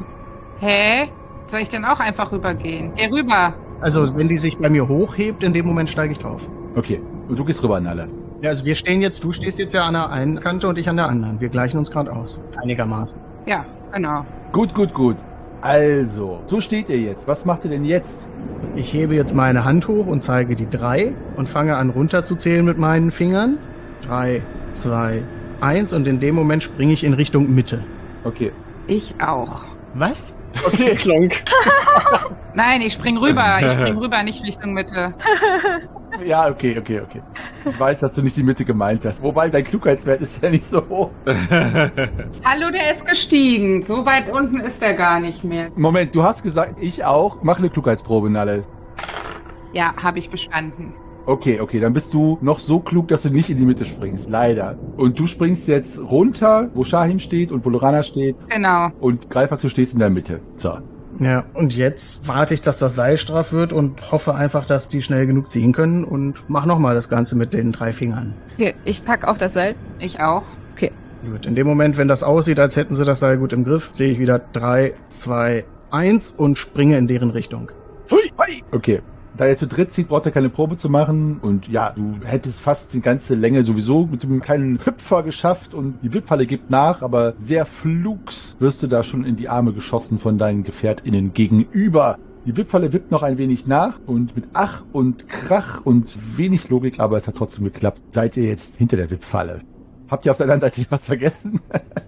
Hä? Soll ich denn auch einfach rübergehen? Geh rüber. Also, wenn die sich bei mir hochhebt, in dem Moment steige ich drauf. Okay, und du gehst rüber, Nalle. Ja, also wir stehen jetzt, du stehst jetzt ja an der einen Kante und ich an der anderen. Wir gleichen uns gerade aus. Einigermaßen. Ja, genau. Gut. Also, so steht ihr jetzt. Was macht ihr denn jetzt? Ich hebe jetzt meine Hand hoch und zeige die 3 und fange an runterzuzählen mit meinen Fingern. 3, 2, 1 und in dem Moment springe ich in Richtung Mitte. Okay. Ich auch. Was? Okay, Klonk. Nein, ich spring rüber, nicht Richtung Mitte. Ja, okay. Ich weiß, dass du nicht die Mitte gemeint hast. Wobei, dein Klugheitswert ist ja nicht so hoch. Hallo, der ist gestiegen. So weit unten ist er gar nicht mehr. Moment, du hast gesagt, ich auch. Mach eine Klugheitsprobe, Nalle. Ja, habe ich bestanden. Okay, dann bist du noch so klug, dass du nicht in die Mitte springst. Leider. Und du springst jetzt runter, wo Shahim steht und wo Lorana steht. Genau. Und Greifax, du stehst in der Mitte. So. Ja, und jetzt warte ich, dass das Seil straff wird und hoffe einfach, dass die schnell genug ziehen können und mach nochmal das Ganze mit den 3 Fingern. Okay, ich pack auch das Seil. Ich auch. Okay. Gut, in dem Moment, wenn das aussieht, als hätten sie das Seil gut im Griff, sehe ich wieder 3, 2, 1 und springe in deren Richtung. Hui. Okay. Da ihr zu dritt zieht, braucht ihr keine Probe zu machen. Und ja, du hättest fast die ganze Länge sowieso mit dem kleinen Hüpfer geschafft und die Wippfalle gibt nach, aber sehr flugs wirst du da schon in die Arme geschossen von deinen GefährtInnen gegenüber. Die Wippfalle wippt noch ein wenig nach und mit Ach und Krach und wenig Logik, aber es hat trotzdem geklappt, seid ihr jetzt hinter der Wippfalle. Habt ihr auf der anderen Seite was vergessen?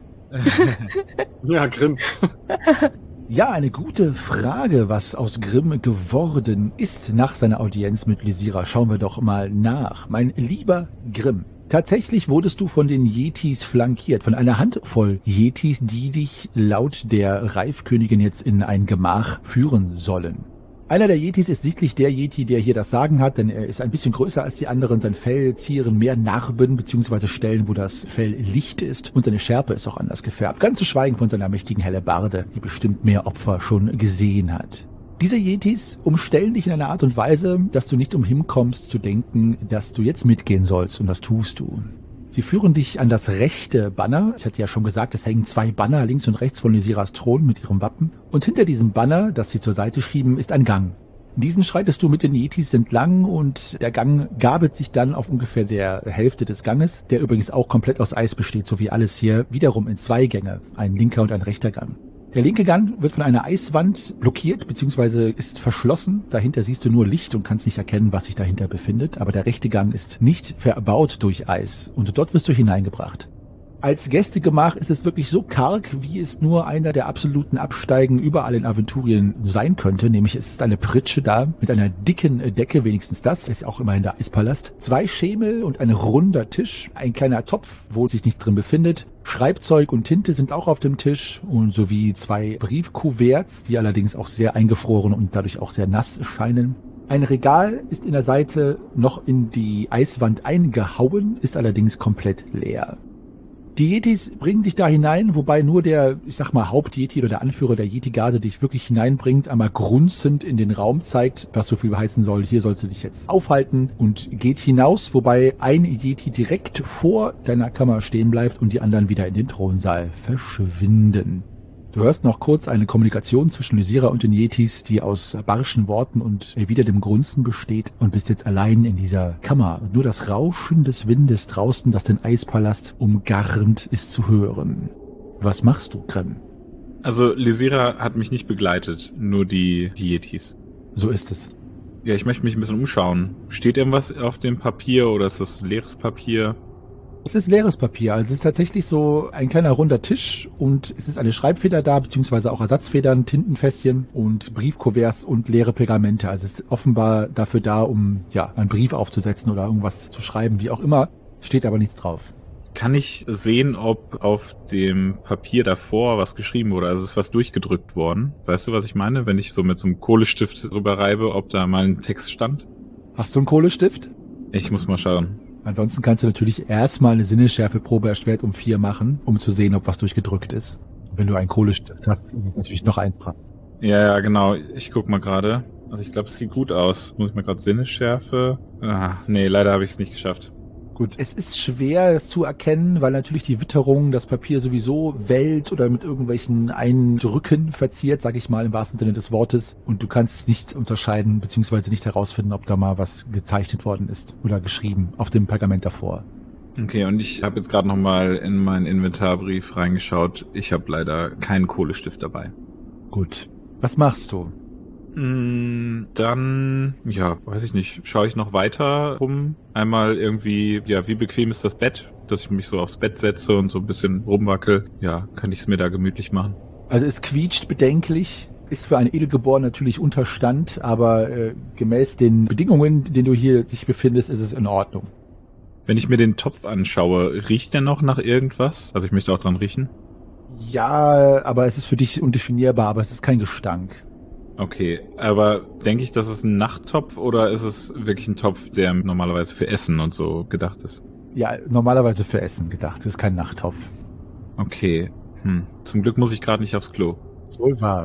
Ja, Grimm. Ja, eine gute Frage, was aus Grimm geworden ist nach seiner Audienz mit Lysira. Schauen wir doch mal nach. Mein lieber Grimm, tatsächlich wurdest du von den Yetis flankiert, von einer Handvoll Yetis, die dich laut der Reifkönigin jetzt in ein Gemach führen sollen. Einer der Yetis ist sichtlich der Yeti, der hier das Sagen hat, denn er ist ein bisschen größer als die anderen. Sein Fell zieren mehr Narben bzw. Stellen, wo das Fell licht ist. Und seine Schärpe ist auch anders gefärbt. Ganz zu schweigen von seiner mächtigen Hellebarde, die bestimmt mehr Opfer schon gesehen hat. Diese Yetis umstellen dich in einer Art und Weise, dass du nicht umhinkommst zu denken, dass du jetzt mitgehen sollst. Und das tust du. Sie führen dich an das rechte Banner. Ich hatte ja schon gesagt, es hängen 2 Banner links und rechts von Lysiras Thron mit ihrem Wappen. Und hinter diesem Banner, das sie zur Seite schieben, ist ein Gang. Diesen schreitest du mit den Yetis entlang und der Gang gabelt sich dann auf ungefähr der Hälfte des Ganges, der übrigens auch komplett aus Eis besteht, so wie alles hier, wiederum in 2 Gänge, ein linker und ein rechter Gang. Der linke Gang wird von einer Eiswand blockiert bzw. ist verschlossen. Dahinter siehst du nur Licht und kannst nicht erkennen, was sich dahinter befindet. Aber der rechte Gang ist nicht verbaut durch Eis und dort wirst du hineingebracht. Als Gästegemach ist es wirklich so karg, wie es nur einer der absoluten Absteigen überall in Aventurien sein könnte. Nämlich es ist eine Pritsche da mit einer dicken Decke, wenigstens das, ist ja auch immerhin der Eispalast. 2 Schemel und ein runder Tisch, ein kleiner Topf, wo sich nichts drin befindet. Schreibzeug und Tinte sind auch auf dem Tisch und sowie 2 Briefkuverts, die allerdings auch sehr eingefroren und dadurch auch sehr nass scheinen. Ein Regal ist in der Seite noch in die Eiswand eingehauen, ist allerdings komplett leer. Die Yetis bringen dich da hinein, wobei nur der, ich sag mal, Haupt-Yeti oder der Anführer der Yeti-Garde dich wirklich hineinbringt, einmal grunzend in den Raum zeigt, was so viel heißen soll, hier sollst du dich jetzt aufhalten und geht hinaus, wobei ein Yeti direkt vor deiner Kammer stehen bleibt und die anderen wieder in den Thronsaal verschwinden. Du hörst noch kurz eine Kommunikation zwischen Lysira und den Yetis, die aus barschen Worten und wieder dem Grunzen besteht und bist jetzt allein in dieser Kammer. Nur das Rauschen des Windes draußen, das den Eispalast umgarnt, ist zu hören. Was machst du, Grimm? Also Lysira hat mich nicht begleitet, nur die Yetis. So ist es. Ja, ich möchte mich ein bisschen umschauen. Steht irgendwas auf dem Papier oder ist das leeres Papier? Es ist leeres Papier, also es ist tatsächlich so ein kleiner runder Tisch und es ist eine Schreibfeder da, beziehungsweise auch Ersatzfedern, Tintenfässchen und Briefkuverts und leere Pergamente. Also es ist offenbar dafür da, um ja einen Brief aufzusetzen oder irgendwas zu schreiben, wie auch immer, steht aber nichts drauf. Kann ich sehen, ob auf dem Papier davor was geschrieben wurde? Also ist was durchgedrückt worden? Weißt du, was ich meine? Wenn ich so mit so einem Kohlestift drüber reibe, ob da mal ein Text stand? Hast du einen Kohlestift? Ich muss mal schauen. Ansonsten kannst du natürlich erstmal eine Sinnesschärfeprobe erschwert um 4 machen, um zu sehen, ob was durchgedrückt ist. Wenn du einen Kohlestift hast, ist es natürlich noch einfacher. Ja, genau. Ich guck mal gerade. Also ich glaube, es sieht gut aus. Muss ich mal gerade Sinnesschärfe? Nee, leider habe ich es nicht geschafft. Gut, es ist schwer, das zu erkennen, weil natürlich die Witterung das Papier sowieso wellt oder mit irgendwelchen Eindrücken verziert, sag ich mal, im wahrsten Sinne des Wortes. Und du kannst es nicht unterscheiden, beziehungsweise nicht herausfinden, ob da mal was gezeichnet worden ist oder geschrieben auf dem Pergament davor. Okay, und ich habe jetzt gerade nochmal in meinen Inventarbrief reingeschaut. Ich habe leider keinen Kohlestift dabei. Gut. Was machst du? Dann, ja, weiß ich nicht, schaue ich noch weiter rum. Einmal irgendwie, ja, wie bequem ist das Bett, dass ich mich so aufs Bett setze und so ein bisschen rumwackel. Ja, kann ich es mir da gemütlich machen. Also es quietscht bedenklich, ist für einen Edelgeboren natürlich Unterstand, aber gemäß den Bedingungen, in denen du hier dich befindest, ist es in Ordnung. Wenn ich mir den Topf anschaue, riecht der noch nach irgendwas? Also ich möchte auch dran riechen. Ja, aber es ist für dich undefinierbar, aber es ist kein Gestank. Okay, aber denke ich, das ist ein Nachttopf oder ist es wirklich ein Topf, der normalerweise für Essen und so gedacht ist? Ja, normalerweise für Essen gedacht, es ist kein Nachttopf. Okay, zum Glück muss ich gerade nicht aufs Klo. Wohl wahr.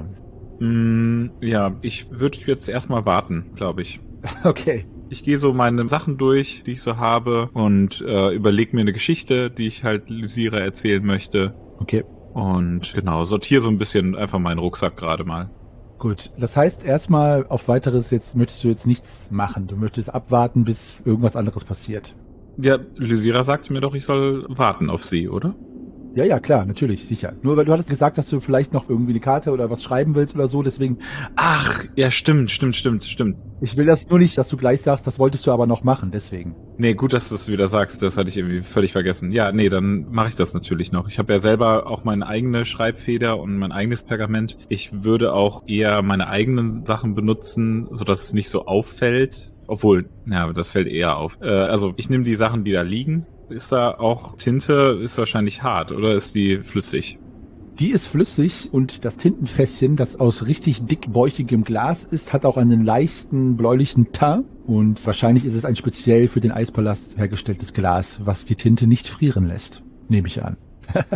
Ja, ich würde jetzt erstmal warten, glaube ich. Okay. Ich gehe so meine Sachen durch, die ich so habe und überlege mir eine Geschichte, die ich halt Lysira erzählen möchte. Okay. Und genau, sortiere so ein bisschen einfach meinen Rucksack gerade mal. Gut, das heißt erstmal auf weiteres möchtest du jetzt nichts machen. Du möchtest abwarten, bis irgendwas anderes passiert. Ja, Lysira sagte mir doch, ich soll warten auf sie, oder? Ja, klar, natürlich, sicher. Nur weil du hattest gesagt, dass du vielleicht noch irgendwie eine Karte oder was schreiben willst oder so, deswegen. Ach, ja, stimmt. Ich will das nur nicht, dass du gleich sagst, das wolltest du aber noch machen, deswegen. Nee, gut, dass du es wieder sagst, das hatte ich irgendwie völlig vergessen. Ja, nee, dann mache ich das natürlich noch. Ich habe ja selber auch meine eigene Schreibfeder und mein eigenes Pergament. Ich würde auch eher meine eigenen Sachen benutzen, sodass es nicht so auffällt. Obwohl, ja, das fällt eher auf. Also ich nehme die Sachen, die da liegen. Ist da auch Tinte, ist wahrscheinlich hart, oder ist die flüssig? Die ist flüssig und das Tintenfässchen, das aus richtig dickbäuchigem Glas ist, hat auch einen leichten bläulichen Teint und wahrscheinlich ist es ein speziell für den Eispalast hergestelltes Glas, was die Tinte nicht frieren lässt, nehme ich an.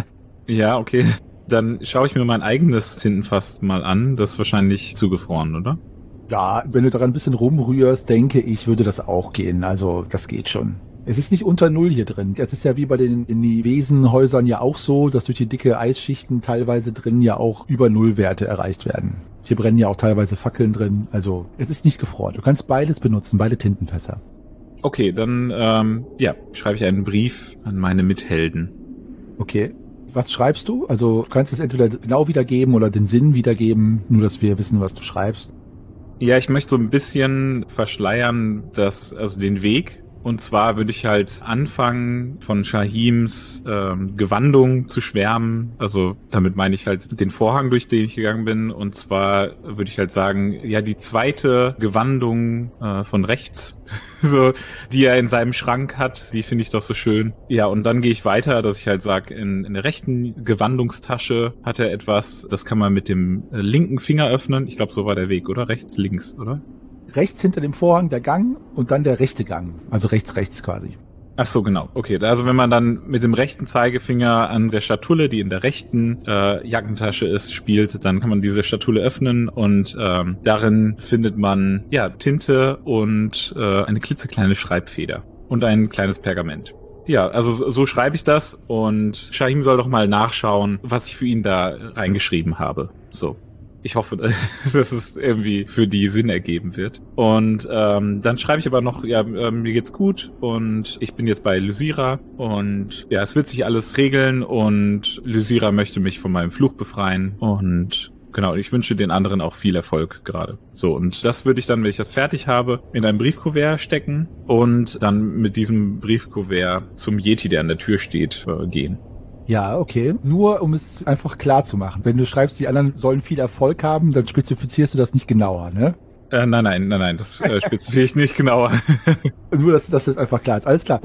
Ja, okay. Dann schaue ich mir mein eigenes Tintenfass mal an. Das ist wahrscheinlich zugefroren, oder? Ja, wenn du daran ein bisschen rumrührst, denke ich, würde das auch gehen. Also das geht schon. Es ist nicht unter Null hier drin. Es ist ja wie bei den Wesenhäusern ja auch so, dass durch die dicke Eisschichten teilweise drin ja auch über Nullwerte erreicht werden. Hier brennen ja auch teilweise Fackeln drin. Also es ist nicht gefroren. Du kannst beides benutzen, beide Tintenfässer. Okay, dann schreibe ich einen Brief an meine Mithelden. Okay. Was schreibst du? Also du kannst es entweder genau wiedergeben oder den Sinn wiedergeben, nur dass wir wissen, was du schreibst. Ja, ich möchte so ein bisschen verschleiern, den Weg. Und zwar würde ich halt anfangen, von Shahims Gewandung zu schwärmen. Also damit meine ich halt den Vorhang, durch den ich gegangen bin. Und zwar würde ich halt sagen, ja, die zweite Gewandung von rechts, so, die er in seinem Schrank hat, die finde ich doch so schön. Ja, und dann gehe ich weiter, dass ich halt sage, in der rechten Gewandungstasche hat er etwas, das kann man mit dem linken Finger öffnen. Ich glaube, so war der Weg, oder? Rechts, links, oder? Rechts hinter dem Vorhang der Gang und dann der rechte Gang. Also rechts quasi. Ach so, genau. Okay, also wenn man dann mit dem rechten Zeigefinger an der Schatulle, die in der rechten Jackentasche ist, spielt, dann kann man diese Schatulle öffnen und darin findet man ja Tinte und eine klitzekleine Schreibfeder und ein kleines Pergament. Ja, also so schreibe ich das und Shahim soll doch mal nachschauen, was ich für ihn da reingeschrieben habe. So. Ich hoffe, dass es irgendwie für die Sinn ergeben wird. Und dann schreibe ich aber noch, ja, mir geht's gut und ich bin jetzt bei Lysira und ja, es wird sich alles regeln und Lysira möchte mich von meinem Fluch befreien und genau, ich wünsche den anderen auch viel Erfolg gerade. So, und das würde ich dann, wenn ich das fertig habe, in ein Briefkuvert stecken und dann mit diesem Briefkuvert zum Yeti, der an der Tür steht, gehen. Ja, okay. Nur um es einfach klar zu machen. Wenn du schreibst, die anderen sollen viel Erfolg haben, dann spezifizierst du das nicht genauer, ne? Nein, das spezifiziere ich nicht genauer. Nur, dass das jetzt einfach klar ist. Alles klar.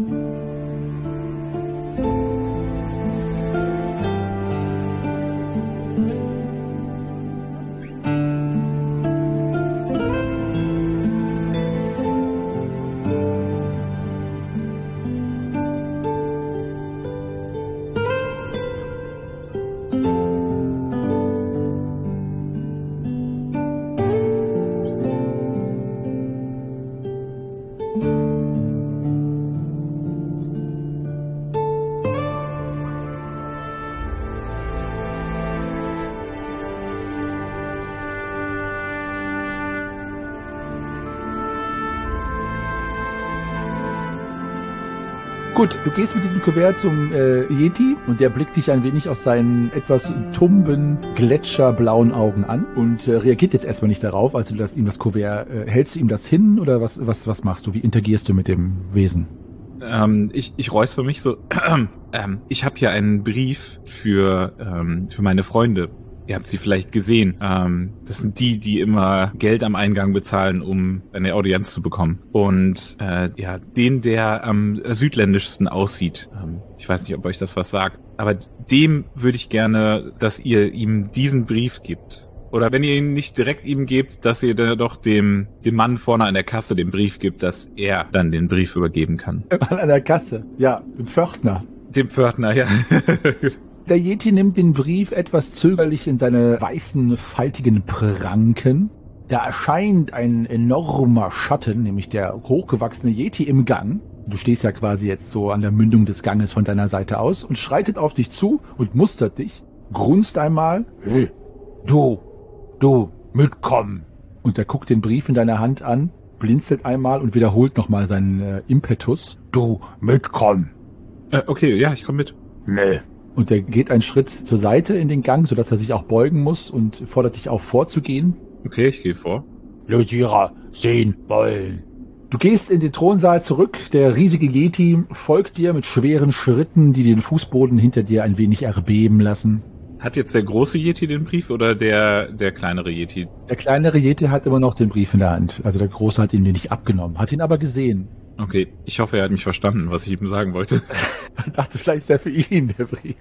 Gut, du gehst mit diesem Kuvert zum Yeti und der blickt dich ein wenig aus seinen etwas tumben, gletscherblauen Augen an und reagiert jetzt erstmal nicht darauf, als du ihm das Kuvert, hältst du ihm das hin oder was machst du? Wie interagierst du mit dem Wesen? Ich räusper mich so. Ich habe hier einen Brief für meine Freunde. Ihr habt sie vielleicht gesehen. Das sind die immer Geld am Eingang bezahlen, um eine Audienz zu bekommen. Und den, der am südländischsten aussieht. Ich weiß nicht, ob euch das was sagt. Aber dem würde ich gerne, dass ihr ihm diesen Brief gibt. Oder wenn ihr ihn nicht direkt ihm gebt, dass ihr doch dem Mann vorne an der Kasse den Brief gibt, dass er dann den Brief übergeben kann. An der Kasse? Ja, dem Pförtner. Dem Pförtner, ja. Der Yeti nimmt den Brief etwas zögerlich in seine weißen, faltigen Pranken. Da erscheint ein enormer Schatten, nämlich der hochgewachsene Yeti im Gang. Du stehst ja quasi jetzt so an der Mündung des Ganges von deiner Seite aus und schreitet auf dich zu und mustert dich, grunzt einmal. Hey, du, mitkommen. Und er guckt den Brief in deiner Hand an, blinzelt einmal und wiederholt nochmal seinen Impetus. Du, mitkommen. Okay, ja, ich komme mit. Nee. Und er geht einen Schritt zur Seite in den Gang, sodass er sich auch beugen muss und fordert dich auf, vorzugehen. Okay, ich gehe vor. Lysira, sehen wollen. Du gehst in den Thronsaal zurück. Der riesige Yeti folgt dir mit schweren Schritten, die den Fußboden hinter dir ein wenig erbeben lassen. Hat jetzt der große Yeti den Brief oder der kleinere Yeti? Der kleinere Yeti hat immer noch den Brief in der Hand. Also der große hat ihn dir nicht abgenommen, hat ihn aber gesehen. Okay, ich hoffe, er hat mich verstanden, was ich ihm sagen wollte. Ich dachte, vielleicht ist er für ihn, der Brief.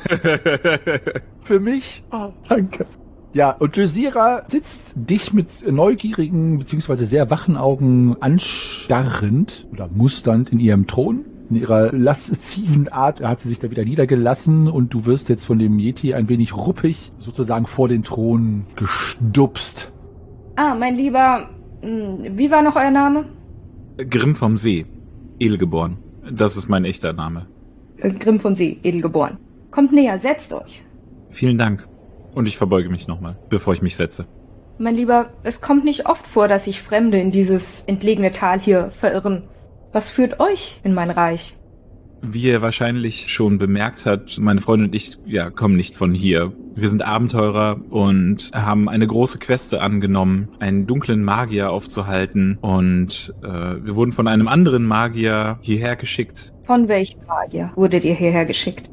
Für mich? Oh, danke. Ja, und Lysira sitzt dich mit neugierigen bzw. sehr wachen Augen anstarrend oder musternd in ihrem Thron. In ihrer lasziven Art hat sie sich da wieder niedergelassen und du wirst jetzt von dem Yeti ein wenig ruppig sozusagen vor den Thron gestupst. Ah, mein Lieber, wie war noch euer Name? Grimm vom See, edelgeboren. Das ist mein echter Name. Grimm vom See, edelgeboren. Kommt näher, setzt euch. Vielen Dank. Und ich verbeuge mich nochmal, bevor ich mich setze. Mein Lieber, es kommt nicht oft vor, dass sich Fremde in dieses entlegene Tal hier verirren. Was führt euch in mein Reich? Wie ihr wahrscheinlich schon bemerkt habt, meine Freundin und ich kommen nicht von hier. Wir sind Abenteurer und haben eine große Queste angenommen, einen dunklen Magier aufzuhalten. Und wir wurden von einem anderen Magier hierher geschickt. Von welchem Magier wurdet ihr hierher geschickt?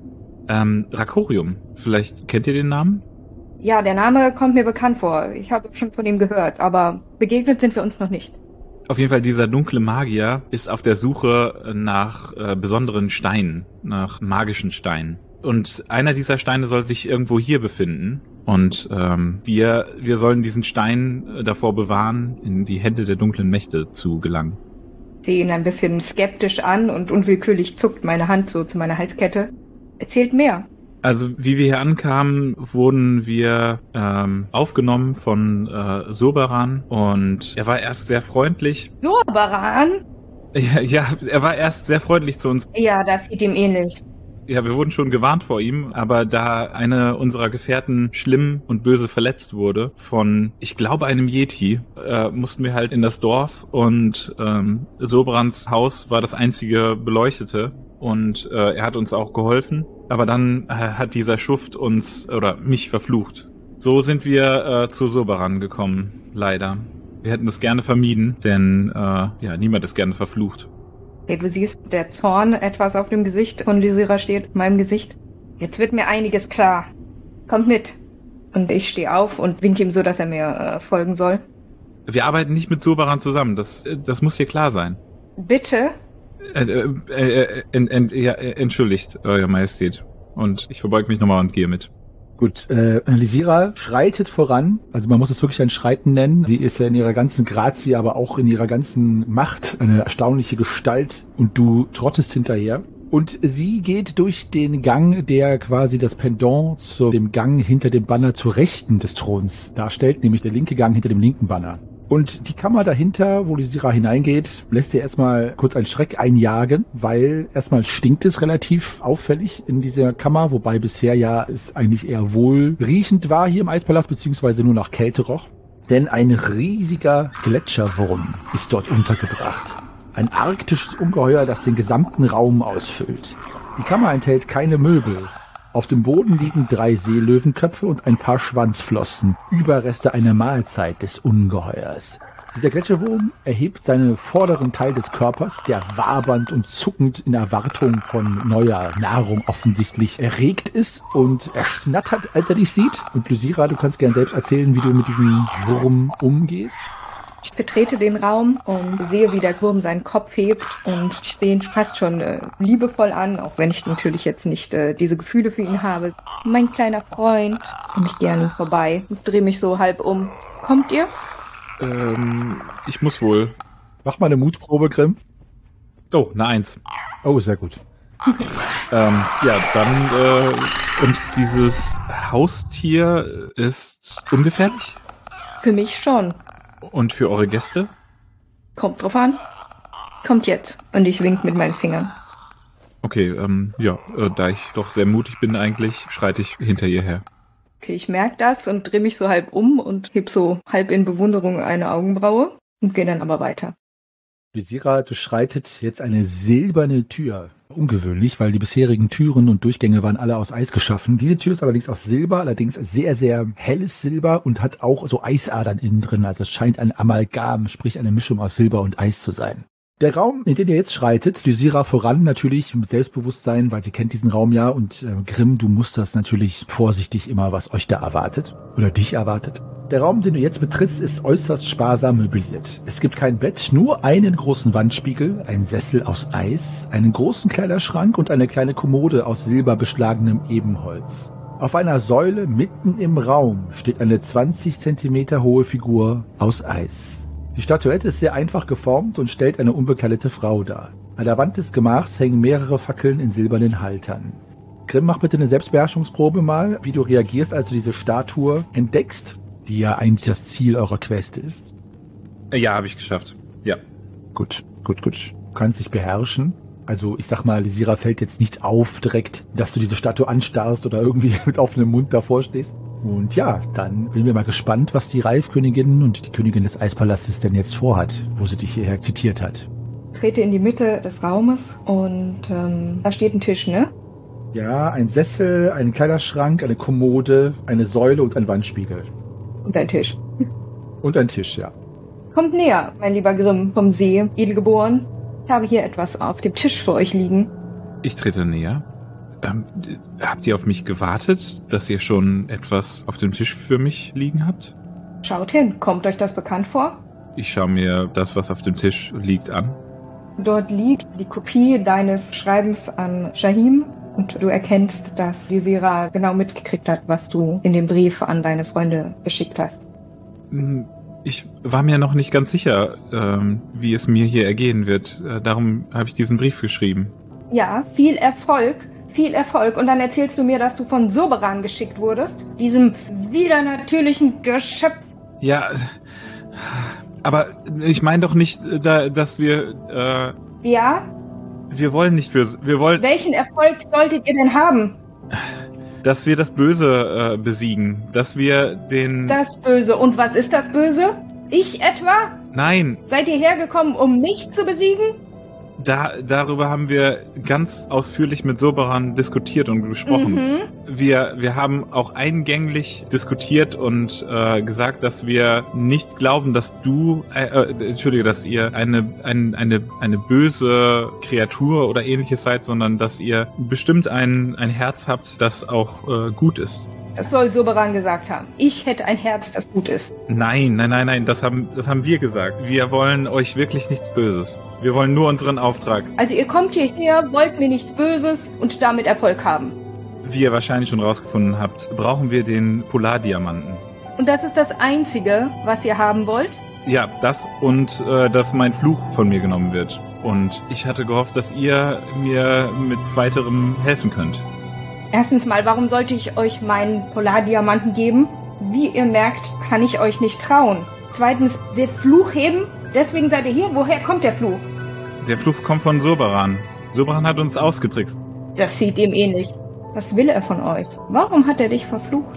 Rakorium. Vielleicht kennt ihr den Namen? Ja, der Name kommt mir bekannt vor. Ich habe schon von ihm gehört, aber begegnet sind wir uns noch nicht. Auf jeden Fall, dieser dunkle Magier ist auf der Suche nach besonderen Steinen, nach magischen Steinen. Und einer dieser Steine soll sich irgendwo hier befinden. Und wir sollen diesen Stein davor bewahren, in die Hände der dunklen Mächte zu gelangen. Ich sehe ihn ein bisschen skeptisch an und unwillkürlich zuckt meine Hand so zu meiner Halskette. Erzählt mehr. Also wie wir hier ankamen, wurden wir aufgenommen von Soberan und er war erst sehr freundlich. Soberan? Ja, er war erst sehr freundlich zu uns. Ja, das sieht ihm ähnlich. Ja, wir wurden schon gewarnt vor ihm, aber da eine unserer Gefährten schlimm und böse verletzt wurde von, ich glaube, einem Yeti, mussten wir halt in das Dorf und Soberans Haus war das einzige beleuchtete und er hat uns auch geholfen. Aber dann hat dieser Schuft uns oder mich verflucht. So sind wir zu Soberan gekommen, leider. Wir hätten das gerne vermieden, denn niemand ist gerne verflucht. Okay, du siehst, der Zorn etwas auf dem Gesicht von Lysira steht, in meinem Gesicht. Jetzt wird mir einiges klar. Kommt mit. Und ich stehe auf und winke ihm so, dass er mir folgen soll. Wir arbeiten nicht mit Soberan zusammen, das muss dir klar sein. Bitte? Entschuldigt, Euer Majestät. Und ich verbeuge mich nochmal und gehe mit. Gut, Lysira schreitet voran. Also man muss es wirklich ein Schreiten nennen. Sie ist ja in ihrer ganzen Grazie, aber auch in ihrer ganzen Macht eine erstaunliche Gestalt. Und du trottest hinterher. Und sie geht durch den Gang, der quasi das Pendant zu dem Gang hinter dem Banner zur Rechten des Throns darstellt. Nämlich der linke Gang hinter dem linken Banner. Und die Kammer dahinter, wo Lysira hineingeht, lässt ihr erstmal kurz einen Schreck einjagen, weil erstmal stinkt es relativ auffällig in dieser Kammer, wobei bisher ja es eigentlich eher wohlriechend war hier im Eispalast, beziehungsweise nur nach Kälte roch. Denn ein riesiger Gletscherwurm ist dort untergebracht. Ein arktisches Ungeheuer, das den gesamten Raum ausfüllt. Die Kammer enthält keine Möbel. Auf dem Boden liegen 3 Seelöwenköpfe und ein paar Schwanzflossen, Überreste einer Mahlzeit des Ungeheuers. Dieser Gletscherwurm erhebt seinen vorderen Teil des Körpers, der wabernd und zuckend in Erwartung von neuer Nahrung offensichtlich erregt ist, und er schnattert, als er dich sieht. Und Lysira, du kannst gern selbst erzählen, wie du mit diesem Wurm umgehst. Ich betrete den Raum und sehe, wie der Wurm seinen Kopf hebt, und ich sehe ihn fast schon liebevoll an, auch wenn ich natürlich jetzt nicht diese Gefühle für ihn habe. Mein kleiner Freund. Und ich gehe an ihm vorbei und drehe mich so halb um. Kommt ihr? Ich muss wohl. Mach mal eine Mutprobe, Grimm. Oh, eine 1. Oh, sehr gut. Ja, dann, und dieses Haustier ist ungefährlich? Für mich schon. Und für eure Gäste? Kommt drauf an. Kommt jetzt. Und ich wink mit meinen Fingern. Okay, da ich doch sehr mutig bin eigentlich, schreite ich hinter ihr her. Okay, ich merke das und drehe mich so halb um und heb so halb in Bewunderung eine Augenbraue und gehe dann aber weiter. Lysira, du schreitet jetzt eine silberne Tür. Ungewöhnlich, weil die bisherigen Türen und Durchgänge waren alle aus Eis geschaffen. Diese Tür ist allerdings aus Silber, allerdings sehr, sehr helles Silber und hat auch so Eisadern innen drin. Also es scheint ein Amalgam, sprich eine Mischung aus Silber und Eis zu sein. Der Raum, in den ihr jetzt schreitet, Lysira voran natürlich mit Selbstbewusstsein, weil sie kennt diesen Raum ja, und Grimm, du musterst natürlich vorsichtig immer, was euch da erwartet oder dich erwartet. Der Raum, den du jetzt betrittst, ist äußerst sparsam möbliert. Es gibt kein Bett, nur einen großen Wandspiegel, einen Sessel aus Eis, einen großen Kleiderschrank und eine kleine Kommode aus silberbeschlagenem Ebenholz. Auf einer Säule mitten im Raum steht eine 20 Zentimeter hohe Figur aus Eis. Die Statuette ist sehr einfach geformt und stellt eine unbekleidete Frau dar. An der Wand des Gemachs hängen mehrere Fackeln in silbernen Haltern. Grimm, mach bitte eine Selbstbeherrschungsprobe mal, wie du reagierst, als du diese Statue entdeckst, die ja eigentlich das Ziel eurer Quest ist. Ja, habe ich geschafft. Ja. Gut. Du kannst dich beherrschen. Also ich sag mal, Lysira fällt jetzt nicht auf direkt, dass du diese Statue anstarrst oder irgendwie mit offenem Mund davor stehst. Und ja, dann bin ich mal gespannt, was die Raifkönigin und die Königin des Eispalastes denn jetzt vorhat, wo sie dich hierher zitiert hat. Ich trete in die Mitte des Raumes und da steht ein Tisch, ne? Ja, ein Sessel, ein Kleiderschrank, eine Kommode, eine Säule und ein Wandspiegel. Und ein Tisch. Und ein Tisch, ja. Kommt näher, mein lieber Grimm vom See, edelgeboren. Ich habe hier etwas auf dem Tisch für euch liegen. Ich trete näher. Habt ihr auf mich gewartet, dass ihr schon etwas auf dem Tisch für mich liegen habt? Schaut hin, kommt euch das bekannt vor? Ich schaue mir das, was auf dem Tisch liegt, an. Dort liegt die Kopie deines Schreibens an Shahim und du erkennst, dass Lysira genau mitgekriegt hat, was du in dem Brief an deine Freunde geschickt hast. Ich war mir noch nicht ganz sicher, wie es mir hier ergehen wird. Darum habe ich diesen Brief geschrieben. Ja, viel Erfolg. Und dann erzählst du mir, dass du von Soberan geschickt wurdest, diesem widernatürlichen Geschöpf. Ja, aber ich meine doch nicht, dass wir... Ja? Wir wollen nicht wir wollen... Welchen Erfolg solltet ihr denn haben? Dass wir das Böse besiegen, dass wir den... Das Böse. Und was ist das Böse? Ich etwa? Nein. Seid ihr hergekommen, um mich zu besiegen? Darüber haben wir ganz ausführlich mit Soberan diskutiert und gesprochen. Mhm. Wir haben auch eingänglich diskutiert und gesagt, dass wir nicht glauben, dass dass ihr eine böse Kreatur oder ähnliches seid, sondern dass ihr bestimmt ein Herz habt, das auch gut ist. Das soll Soberan gesagt haben. Ich hätte ein Herz, das gut ist. Nein, das haben wir gesagt. Wir wollen euch wirklich nichts Böses. Wir wollen nur unseren Auftrag. Also ihr kommt hierher, wollt mir nichts Böses und damit Erfolg haben. Wie ihr wahrscheinlich schon rausgefunden habt, brauchen wir den Polardiamanten. Und das ist das Einzige, was ihr haben wollt? Ja, das und dass mein Fluch von mir genommen wird. Und ich hatte gehofft, dass ihr mir mit weiterem helfen könnt. Erstens mal, warum sollte ich euch meinen Polardiamanten geben? Wie ihr merkt, kann ich euch nicht trauen. Zweitens, den Fluch heben? Deswegen seid ihr hier? Woher kommt der Fluch? Der Fluch kommt von Soberan. Soberan hat uns ausgetrickst. Das sieht ihm ähnlich. Was will er von euch? Warum hat er dich verflucht?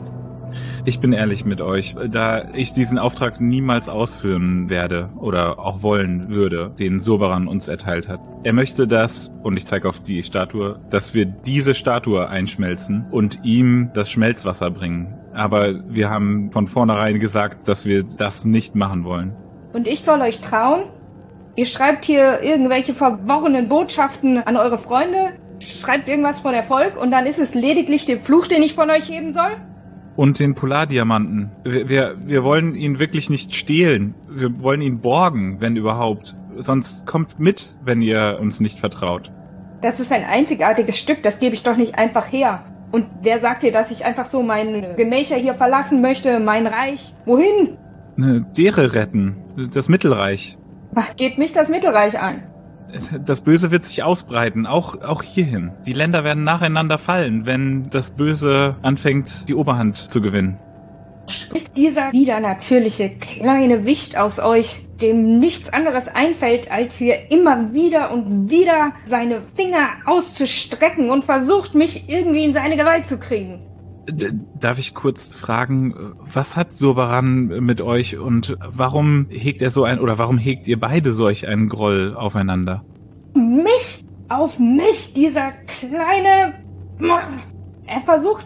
Ich bin ehrlich mit euch, da ich diesen Auftrag niemals ausführen werde oder auch wollen würde, den Soberan uns erteilt hat. Er möchte das, und ich zeige auf die Statue, dass wir diese Statue einschmelzen und ihm das Schmelzwasser bringen. Aber wir haben von vornherein gesagt, dass wir das nicht machen wollen. Und ich soll euch trauen? Ihr schreibt hier irgendwelche verworrenen Botschaften an eure Freunde, schreibt irgendwas von Erfolg und dann ist es lediglich der Fluch, den ich von euch heben soll? Und den Polardiamanten. Wir wollen ihn wirklich nicht stehlen. Wir wollen ihn borgen, wenn überhaupt. Sonst kommt mit, wenn ihr uns nicht vertraut. Das ist ein einzigartiges Stück, das gebe ich doch nicht einfach her. Und wer sagt dir, dass ich einfach so meine Gemächer hier verlassen möchte, mein Reich? Wohin? Dere retten. Das Mittelreich. Was geht mich das Mittelreich an? Das Böse wird sich ausbreiten, auch hierhin. Die Länder werden nacheinander fallen, wenn das Böse anfängt, die Oberhand zu gewinnen. Spricht dieser widernatürliche kleine Wicht aus euch, dem nichts anderes einfällt, als hier immer wieder und wieder seine Finger auszustrecken und versucht, mich irgendwie in seine Gewalt zu kriegen? Darf ich kurz fragen, was hat Soberan mit euch und warum hegt er warum hegt ihr beide solch einen Groll aufeinander? Auf mich, dieser kleine... Er versucht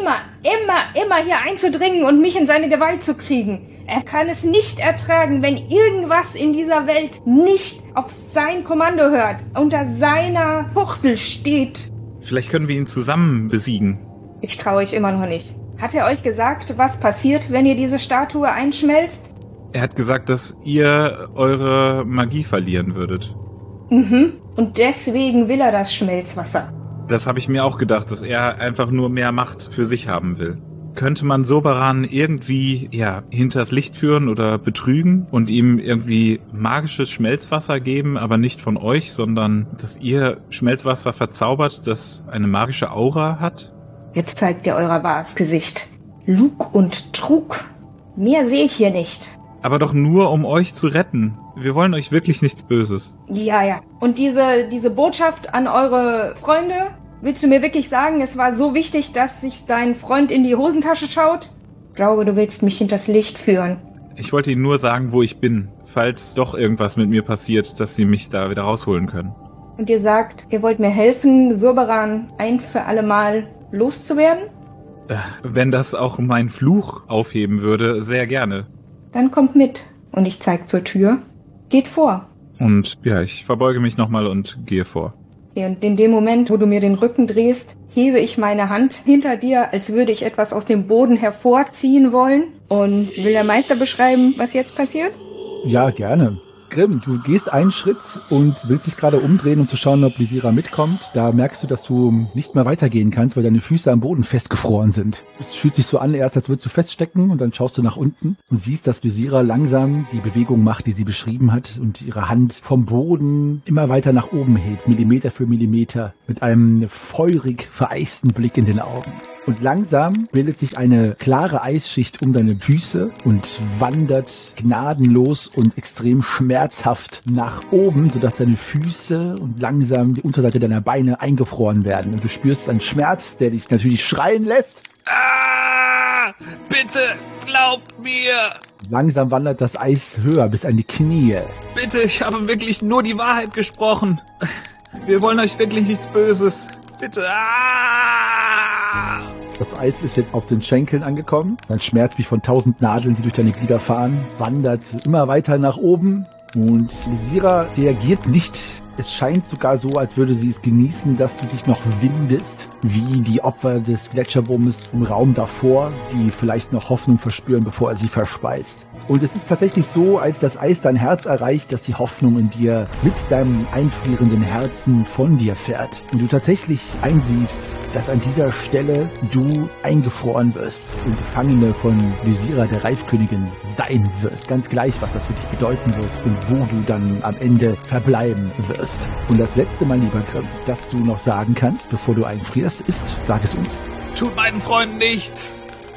immer hier einzudringen und mich in seine Gewalt zu kriegen. Er kann es nicht ertragen, wenn irgendwas in dieser Welt nicht auf sein Kommando hört, unter seiner Fuchtel steht. Vielleicht können wir ihn zusammen besiegen. Ich traue euch immer noch nicht. Hat er euch gesagt, was passiert, wenn ihr diese Statue einschmelzt? Er hat gesagt, dass ihr eure Magie verlieren würdet. Und deswegen will er das Schmelzwasser. Das habe ich mir auch gedacht, dass er einfach nur mehr Macht für sich haben will. Könnte man Soberan irgendwie, hinters Licht führen oder betrügen und ihm irgendwie magisches Schmelzwasser geben, aber nicht von euch, sondern dass ihr Schmelzwasser verzaubert, das eine magische Aura hat? Jetzt zeigt ihr euer wahres Gesicht. Lug und Trug. Mehr sehe ich hier nicht. Aber doch nur, um euch zu retten. Wir wollen euch wirklich nichts Böses. Ja. Und diese Botschaft an eure Freunde, willst du mir wirklich sagen, es war so wichtig, dass sich dein Freund in die Hosentasche schaut? Ich glaube, du willst mich hinters Licht führen. Ich wollte Ihnen nur sagen, wo ich bin, falls doch irgendwas mit mir passiert, dass Sie mich da wieder rausholen können. Und ihr sagt, ihr wollt mir helfen, Soberan ein für alle Mal loszuwerden? Wenn das auch mein Fluch aufheben würde, sehr gerne. Dann kommt mit. Und ich zeig zur Tür. Geht vor. Und ich verbeuge mich nochmal und gehe vor. Und in dem Moment, wo du mir den Rücken drehst, hebe ich meine Hand hinter dir, als würde ich etwas aus dem Boden hervorziehen wollen. Und will der Meister beschreiben, was jetzt passiert? Ja, gerne. Grimm, du gehst einen Schritt und willst dich gerade umdrehen, um zu schauen, ob Lysira mitkommt. Da merkst du, dass du nicht mehr weitergehen kannst, weil deine Füße am Boden festgefroren sind. Es fühlt sich so an, erst als würdest du feststecken und dann schaust du nach unten und siehst, dass Lysira langsam die Bewegung macht, die sie beschrieben hat und ihre Hand vom Boden immer weiter nach oben hebt, Millimeter für Millimeter, mit einem feurig vereisten Blick in den Augen. Und langsam bildet sich eine klare Eisschicht um deine Füße und wandert gnadenlos und extrem schmerzhaft nach oben, sodass deine Füße und langsam die Unterseite deiner Beine eingefroren werden. Und du spürst einen Schmerz, der dich natürlich schreien lässt. Bitte, glaubt mir! Langsam wandert das Eis höher bis an die Knie. Bitte, ich habe wirklich nur die Wahrheit gesprochen. Wir wollen euch wirklich nichts Böses. Bitte. Das Eis ist jetzt auf den Schenkeln angekommen. Dein Schmerz wie von 1000 Nadeln, die durch deine Glieder fahren, wandert immer weiter nach oben. Und Lysira reagiert nicht. Es scheint sogar so, als würde sie es genießen, dass du dich noch windest, wie die Opfer des Gletscherwurmes im Raum davor, die vielleicht noch Hoffnung verspüren, bevor er sie verspeist. Und es ist tatsächlich so, als das Eis dein Herz erreicht, dass die Hoffnung in dir mit deinem einfrierenden Herzen von dir fährt. Und du tatsächlich einsiehst, dass an dieser Stelle du eingefroren wirst und Gefangene von Lysira, der Reifkönigin, sein wirst. Ganz gleich, was das für dich bedeuten wird und wo du dann am Ende verbleiben wirst. Und das letzte Mal, lieber Grimm, das du noch sagen kannst, bevor du einfrierst, ist, sag es uns. Tut meinen Freunden nichts.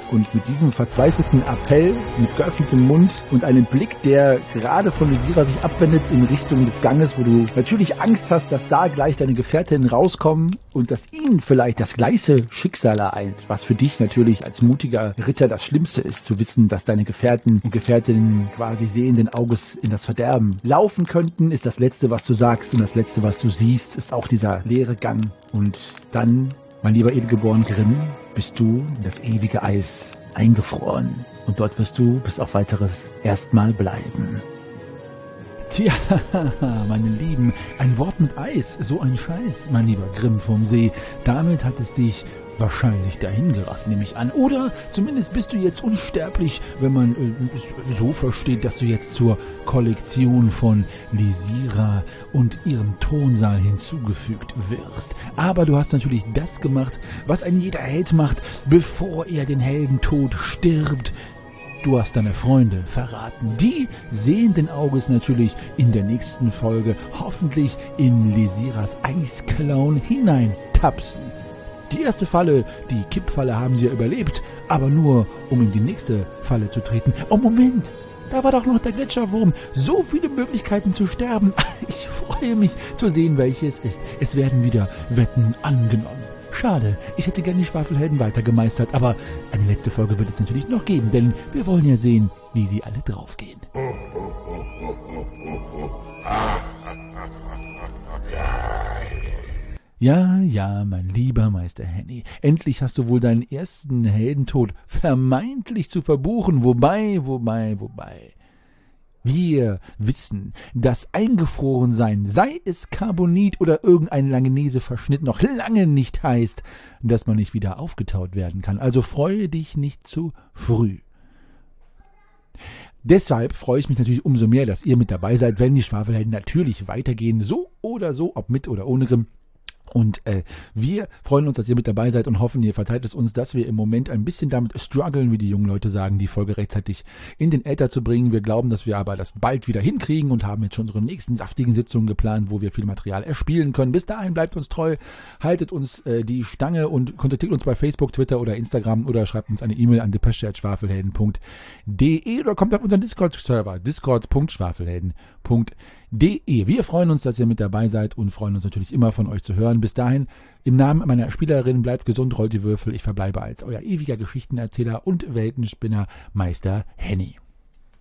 Und mit diesem verzweifelten Appell, mit geöffnetem Mund und einem Blick, der gerade von Lysira sich abwendet in Richtung des Ganges, wo du natürlich Angst hast, dass da gleich deine Gefährtinnen rauskommen und dass ihnen vielleicht das gleiche Schicksal ereilt, was für dich natürlich als mutiger Ritter das Schlimmste ist, zu wissen, dass deine Gefährten und Gefährtinnen quasi sehenden Auges in das Verderben laufen könnten, ist das Letzte, was du sagst, und das Letzte, was du siehst, ist auch dieser leere Gang. Und dann, mein lieber edelgeboren Grimm, bist du in das ewige Eis eingefroren. Und dort wirst du bis auf weiteres erstmal bleiben. Tja, meine Lieben, ein Wort mit Eis, so ein Scheiß, mein lieber Grimm vom See. Damit hat es dich wahrscheinlich dahin gerafft, nehme ich an. Oder zumindest bist du jetzt unsterblich, wenn man es so versteht, dass du jetzt zur Kollektion von Lysira und ihrem Thronsaal hinzugefügt wirst. Aber du hast natürlich das gemacht, was ein jeder Held macht, bevor er den Heldentod stirbt. Du hast deine Freunde verraten. Die sehenden Auges natürlich in der nächsten Folge hoffentlich in Lysiras Eisklauen hineintapsen. Die erste Falle, die Kippfalle, haben sie ja überlebt, aber nur, um in die nächste Falle zu treten. Oh, Moment, da war doch noch der Gletscherwurm. So viele Möglichkeiten zu sterben. Ich freue mich zu sehen, welches ist. Es werden wieder Wetten angenommen. Schade, ich hätte gern die Schwafelhelden weitergemeistert, aber eine letzte Folge wird es natürlich noch geben, denn wir wollen ja sehen, wie sie alle draufgehen. Ja, mein lieber Meister Henny, endlich hast du wohl deinen ersten Heldentod vermeintlich zu verbuchen, wobei. Wir wissen, dass Eingefrorensein, sei es Carbonit oder irgendein Langenese-Verschnitt, noch lange nicht heißt, dass man nicht wieder aufgetaut werden kann. Also freue dich nicht zu früh. Deshalb freue ich mich natürlich umso mehr, dass ihr mit dabei seid, wenn die Schwafelhelden natürlich weitergehen, so oder so, ob mit oder ohne Grimm. Und wir freuen uns, dass ihr mit dabei seid und hoffen, ihr verteilt es uns, dass wir im Moment ein bisschen damit strugglen, wie die jungen Leute sagen, die Folge rechtzeitig in den Äther zu bringen. Wir glauben, dass wir aber das bald wieder hinkriegen und haben jetzt schon unsere nächsten saftigen Sitzungen geplant, wo wir viel Material erspielen können. Bis dahin bleibt uns treu, haltet uns die Stange und kontaktiert uns bei Facebook, Twitter oder Instagram oder schreibt uns eine E-Mail an depesche@schwafelhelden.de oder kommt auf unseren Discord-Server, discord.schwafelhelden.de. Wir freuen uns, dass ihr mit dabei seid und freuen uns natürlich immer von euch zu hören. Bis dahin, im Namen meiner Spielerin, bleibt gesund, rollt die Würfel. Ich verbleibe als euer ewiger Geschichtenerzähler und Weltenspinner Meister Henny.